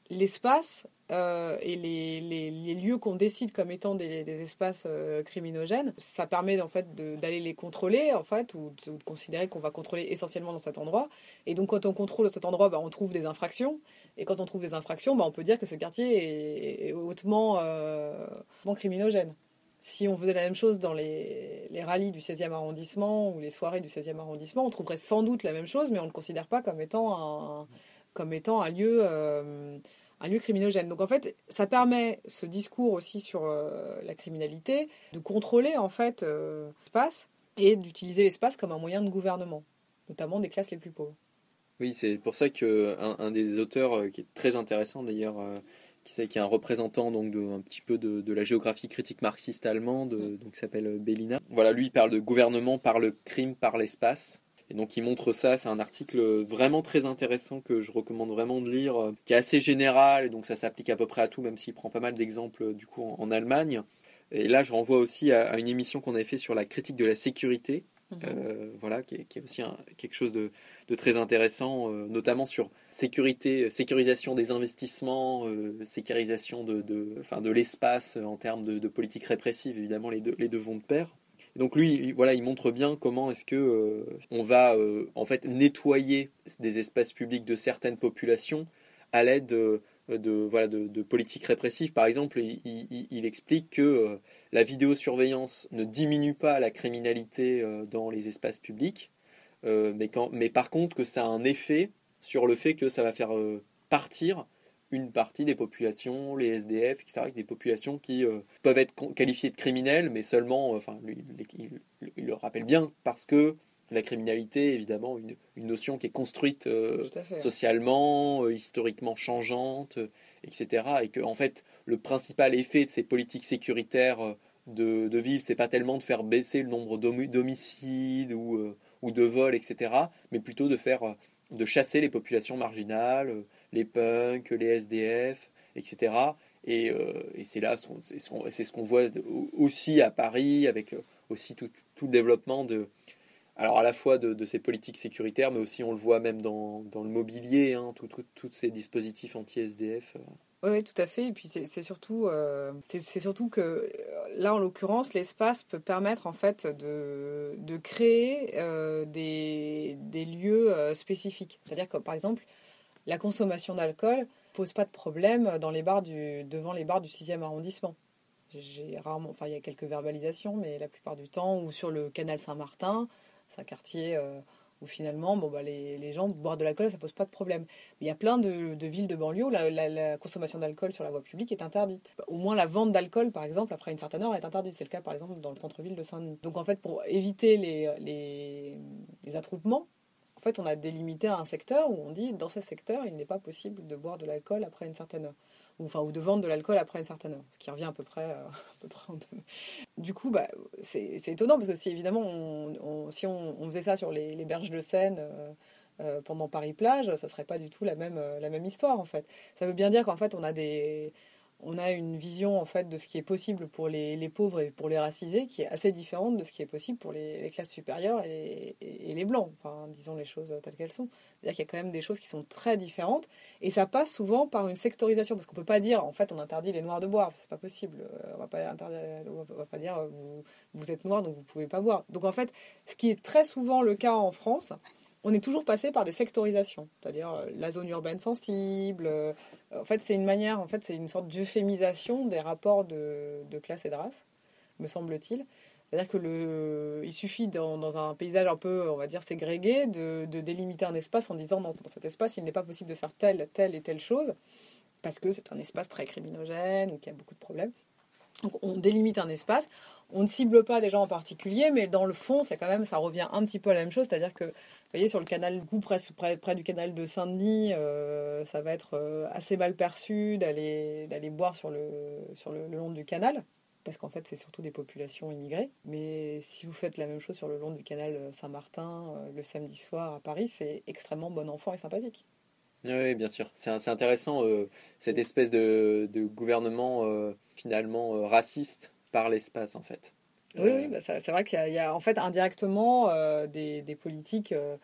l'espace euh, et les, les, les lieux qu'on décide comme étant des, des espaces euh, criminogènes, ça permet en fait de, d'aller les contrôler en fait, ou de, ou de considérer qu'on va contrôler essentiellement dans cet endroit. Et donc quand on contrôle cet endroit, bah, on trouve des infractions. Et quand on trouve des infractions, bah, on peut dire que ce quartier est, est hautement, euh, hautement criminogène. Si on faisait la même chose dans les, les rallyes du seizième arrondissement ou les soirées du seizième arrondissement, on trouverait sans doute la même chose, mais on ne le considère pas comme étant un, comme étant un lieu, euh, un lieu criminogène. Donc en fait, ça permet ce discours aussi sur euh, la criminalité de contrôler en fait euh, l'espace et d'utiliser l'espace comme un moyen de gouvernement, notamment des classes les plus pauvres. Oui, c'est pour ça qu'un un des auteurs euh, qui est très intéressant d'ailleurs, euh, qui, qui est un représentant donc de, un petit peu de, de la géographie critique marxiste allemande, mm. donc s'appelle Bellina. Voilà, lui il parle de gouvernement par le crime, par l'espace. Et donc il montre ça, c'est un article vraiment très intéressant que je recommande vraiment de lire, euh, qui est assez général, et donc ça s'applique à peu près à tout, même s'il prend pas mal d'exemples du coup en, en Allemagne. Et là je renvoie aussi à, à une émission qu'on avait fait sur la critique de la sécurité, mm. euh, voilà, qui est, qui est aussi un, quelque chose de, de très intéressant, euh, notamment sur sécurité, sécurisation des investissements, euh, sécurisation de, de, enfin, de l'espace en termes de, de politique répressive, évidemment les deux, les deux vont de pair. Donc lui, voilà, il montre bien comment est-ce que euh, on va euh, en fait nettoyer des espaces publics de certaines populations à l'aide de, de voilà de, de politiques répressives. Par exemple, il, il, il explique que euh, la vidéosurveillance ne diminue pas la criminalité euh, dans les espaces publics, euh, mais quand, mais par contre que ça a un effet sur le fait que ça va faire euh, partir une partie des populations, les S D F, et cetera, des populations qui euh, peuvent être qualifiées de criminelles, mais seulement, euh, enfin, lui, il, il, il le rappelle bien, parce que la criminalité est évidemment une, une notion qui est construite euh, socialement, euh, historiquement changeante, euh, et cetera, et que en fait, le principal effet de ces politiques sécuritaires euh, de, de ville, c'est pas tellement de faire baisser le nombre d'homicides ou, euh, ou de vols, et cetera, mais plutôt de faire, euh, de chasser les populations marginales, euh, les punks, les S D F, et cetera. Et, euh, et c'est là, c'est ce, qu'on, c'est ce qu'on voit aussi à Paris, avec aussi tout, tout le développement de, alors à la fois de, de ces politiques sécuritaires, mais aussi on le voit même dans, dans le mobilier, hein, tous tout, tout ces dispositifs anti-S D F. Oui, oui, tout à fait. Et puis c'est, c'est surtout, euh, c'est, c'est surtout que là, en l'occurrence, l'espace peut permettre en fait de, de créer euh, des, des lieux euh, spécifiques. C'est-à-dire que par exemple, la consommation d'alcool pose pas de problème dans les bars du, devant les bars du sixième arrondissement. J'ai rarement, enfin il y a quelques verbalisations, mais la plupart du temps, ou sur le canal Saint-Martin, c'est un quartier euh, où finalement, bon bah les, les gens boire de l'alcool, ça pose pas de problème. Mais il y a plein de, de villes de banlieue où la, la, la consommation d'alcool sur la voie publique est interdite. Au moins la vente d'alcool, par exemple, après une certaine heure, est interdite. C'est le cas, par exemple, dans le centre-ville de Saint-Denis. Donc en fait, pour éviter les, les, les attroupements, en fait, on a délimité un secteur où on dit, dans ce secteur, il n'est pas possible de boire de l'alcool après une certaine heure. Ou, enfin, ou de vendre de l'alcool après une certaine heure. Ce qui revient à peu près... Euh, à peu près un peu... Du coup, bah, c'est, c'est étonnant, parce que si, évidemment, on, on, si on, on faisait ça sur les, les berges de Seine euh, euh, pendant Paris-Plage, ça ne serait pas du tout la même, euh, la même histoire, en fait. Ça veut bien dire qu'en fait, on a des... On a une vision en fait de ce qui est possible pour les, les pauvres et pour les racisés qui est assez différente de ce qui est possible pour les, les classes supérieures et, et, et les blancs. Enfin, disons les choses telles qu'elles sont. C'est-à-dire qu'il y a quand même des choses qui sont très différentes et ça passe souvent par une sectorisation parce qu'on peut pas dire en fait on interdit les noirs de boire, c'est pas possible. On va pas interdire, on va pas dire vous, vous êtes noir donc vous pouvez pas boire. Donc en fait, ce qui est très souvent le cas en France, on est toujours passé par des sectorisations, c'est-à-dire la zone urbaine sensible. En fait, c'est une manière, en fait, c'est une sorte d'euphémisation des rapports de, de classe et de race, me semble-t-il. C'est-à-dire que le, il suffit dans, dans un paysage un peu, on va dire, ségrégué, de, de délimiter un espace en disant dans, dans cet espace, il n'est pas possible de faire telle, telle et telle chose, parce que c'est un espace très criminogène ou qu'il y a beaucoup de problèmes. Donc on délimite un espace, on ne cible pas des gens en particulier, mais dans le fond, c'est quand même, ça revient un petit peu à la même chose, c'est-à-dire que, vous voyez, sur le canal, près, près, près du canal de Saint-Denis, euh, ça va être euh, assez mal perçu d'aller, d'aller boire sur, le, sur le, le long du canal, parce qu'en fait, c'est surtout des populations immigrées. Mais si vous faites la même chose sur le long du canal Saint-Martin, euh, le samedi soir à Paris, c'est extrêmement bon enfant et sympathique. Oui, bien sûr. C'est, c'est intéressant, euh, cette espèce de, de gouvernement euh, finalement euh, raciste par l'espace, en fait. Oui, euh... oui bah ça, c'est vrai qu'il y a, il y a en fait indirectement euh, des, des politiques euh,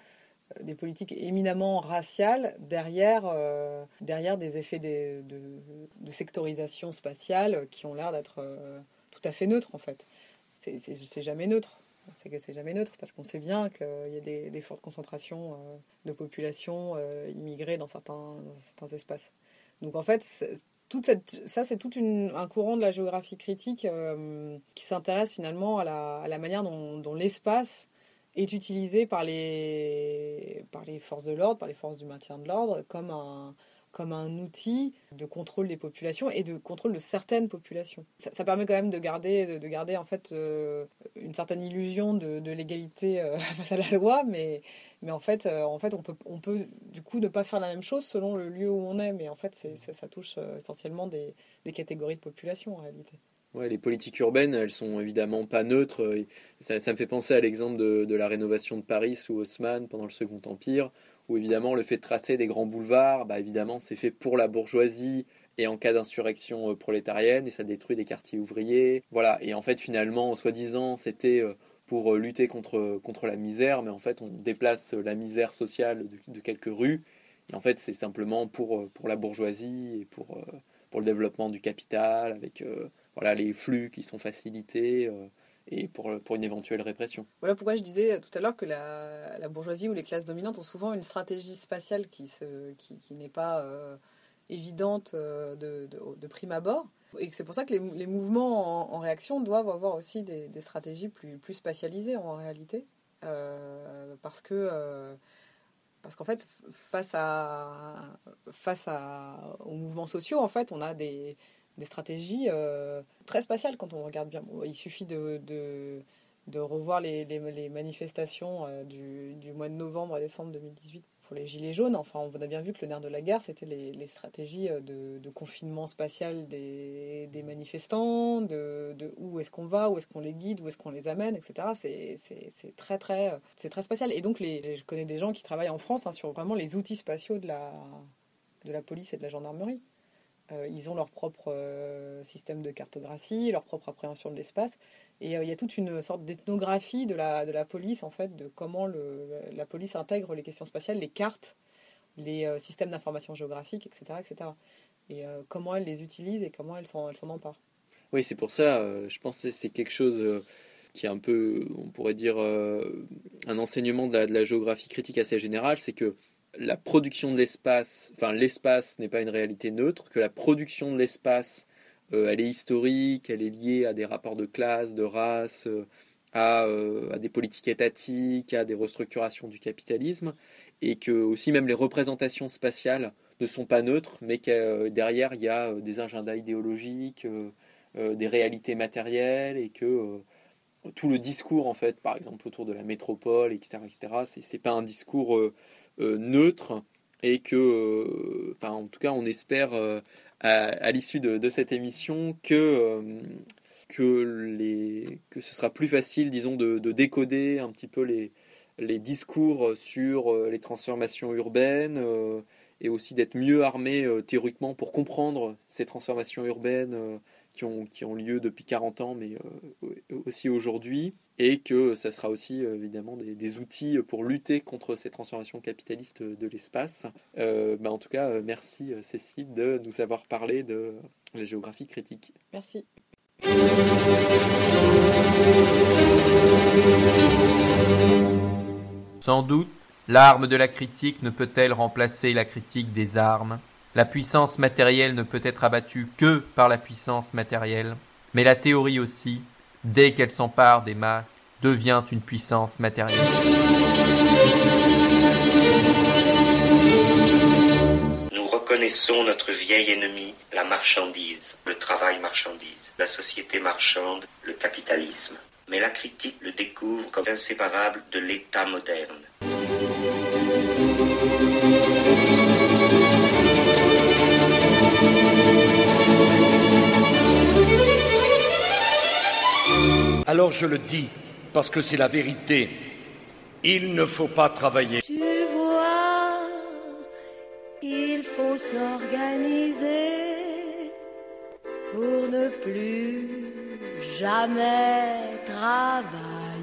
des politiques éminemment raciales derrière, euh, derrière des effets de, de, de sectorisation spatiale qui ont l'air d'être euh, tout à fait neutres en fait. C'est, c'est, c'est jamais neutre. C'est que c'est jamais neutre parce qu'on sait bien qu'il y a des, des fortes concentrations euh, de populations euh, immigrées dans certains, dans certains espaces. Donc en fait, toute cette, ça c'est tout une, un courant de la géographie critique euh, qui s'intéresse finalement à la, à la manière dont, dont l'espace est utilisé par les, par les forces de l'ordre, par les forces du maintien de l'ordre, comme un, comme un outil de contrôle des populations et de contrôle de certaines populations. Ça, ça permet quand même de garder, de, de garder en fait, euh, une certaine illusion de, de l'égalité euh, face à la loi, mais, mais en fait, euh, en fait on, peut, on peut du coup ne pas faire la même chose selon le lieu où on est, mais en fait c'est, ça, ça touche euh, essentiellement des, des catégories de population en réalité. Ouais, les politiques urbaines, elles sont évidemment pas neutres. Ça, ça me fait penser à l'exemple de, de la rénovation de Paris sous Haussmann pendant le Second Empire, où évidemment le fait de tracer des grands boulevards, bah évidemment c'est fait pour la bourgeoisie et en cas d'insurrection euh, prolétarienne, et ça détruit des quartiers ouvriers. Voilà, et en fait finalement, soi-disant, c'était euh, pour euh, lutter contre, contre la misère, mais en fait on déplace la misère sociale de, de quelques rues, et en fait c'est simplement pour, pour la bourgeoisie et pour, euh, pour le développement du capital, avec euh, voilà, les flux qui sont facilités, euh, et pour, pour une éventuelle répression. Voilà pourquoi je disais tout à l'heure que la, la bourgeoisie ou les classes dominantes ont souvent une stratégie spatiale qui, se, qui, qui n'est pas euh, évidente euh, de, de, de prime abord. Et c'est pour ça que les, les mouvements en, en réaction doivent avoir aussi des, des stratégies plus, plus spatialisées en réalité. Euh, parce que... Euh, Parce qu'en fait, face, à, face à, aux mouvements sociaux, en fait, on a des, des stratégies euh, très spatiales quand on regarde bien. Bon, il suffit de, de, de revoir les, les, les manifestations euh, du, du mois de novembre et décembre deux mille dix-huit pour les Gilets jaunes. Enfin, on a bien vu que le nerf de la guerre, c'était les, les stratégies de, de confinement spatial des, des manifestants, de, de où est-ce qu'on va, où est-ce qu'on les guide, où est-ce qu'on les amène, et cetera. C'est, c'est, c'est, très, très, c'est très spatial. Et donc, les, je connais des gens qui travaillent en France hein, sur vraiment les outils spatiaux de la, de la police et de la gendarmerie. Euh, ils ont leur propre euh, système de cartographie, leur propre appréhension de l'espace. Et il euh, y a toute une sorte d'ethnographie de la, de la police, en fait, de comment le, la police intègre les questions spatiales, les cartes, les euh, systèmes d'information géographique, et cetera, et cetera. Et euh, comment elle les utilise et comment elle s'en, elle s'en empare. Oui, c'est pour ça, euh, je pense que c'est quelque chose euh, qui est un peu, on pourrait dire, euh, un enseignement de la, de la géographie critique assez générale, c'est que la production de l'espace, enfin l'espace n'est pas une réalité neutre, que la production de l'espace, euh, elle est historique, elle est liée à des rapports de classe, de race, euh, à, euh, à des politiques étatiques, à des restructurations du capitalisme, et que aussi même les représentations spatiales ne sont pas neutres, mais que euh, derrière il y a euh, des agendas idéologiques, euh, euh, des réalités matérielles, et que euh, tout le discours en fait, par exemple autour de la métropole, et cetera, et cetera, c'est, c'est pas un discours euh, Euh, neutre, et que, euh, enfin, en tout cas, on espère euh, à, à l'issue de, de cette émission que, euh, que, les, que ce sera plus facile, disons, de, de décoder un petit peu les, les discours sur euh, les transformations urbaines, euh, et aussi d'être mieux armé euh, théoriquement pour comprendre ces transformations urbaines euh, qui, ont, qui ont lieu depuis quarante ans, mais euh, aussi aujourd'hui. Et que ça sera aussi euh, évidemment des, des outils pour lutter contre ces transformations capitalistes de l'espace. Euh, bah en tout cas, euh, merci Cécile de nous avoir parlé de la géographie critique. Merci. Sans doute, l'arme de la critique ne peut-elle remplacer la critique des armes. La puissance matérielle ne peut être abattue que par la puissance matérielle, mais la théorie aussi, dès qu'elle s'empare des masses, devient une puissance matérielle. Nous reconnaissons notre vieil ennemi, la marchandise, le travail marchandise, la société marchande, le capitalisme. Mais la critique le découvre comme inséparable de l'État moderne. Alors je le dis, parce que c'est la vérité. Il ne faut pas travailler. Tu vois, il faut s'organiser pour ne plus jamais travailler.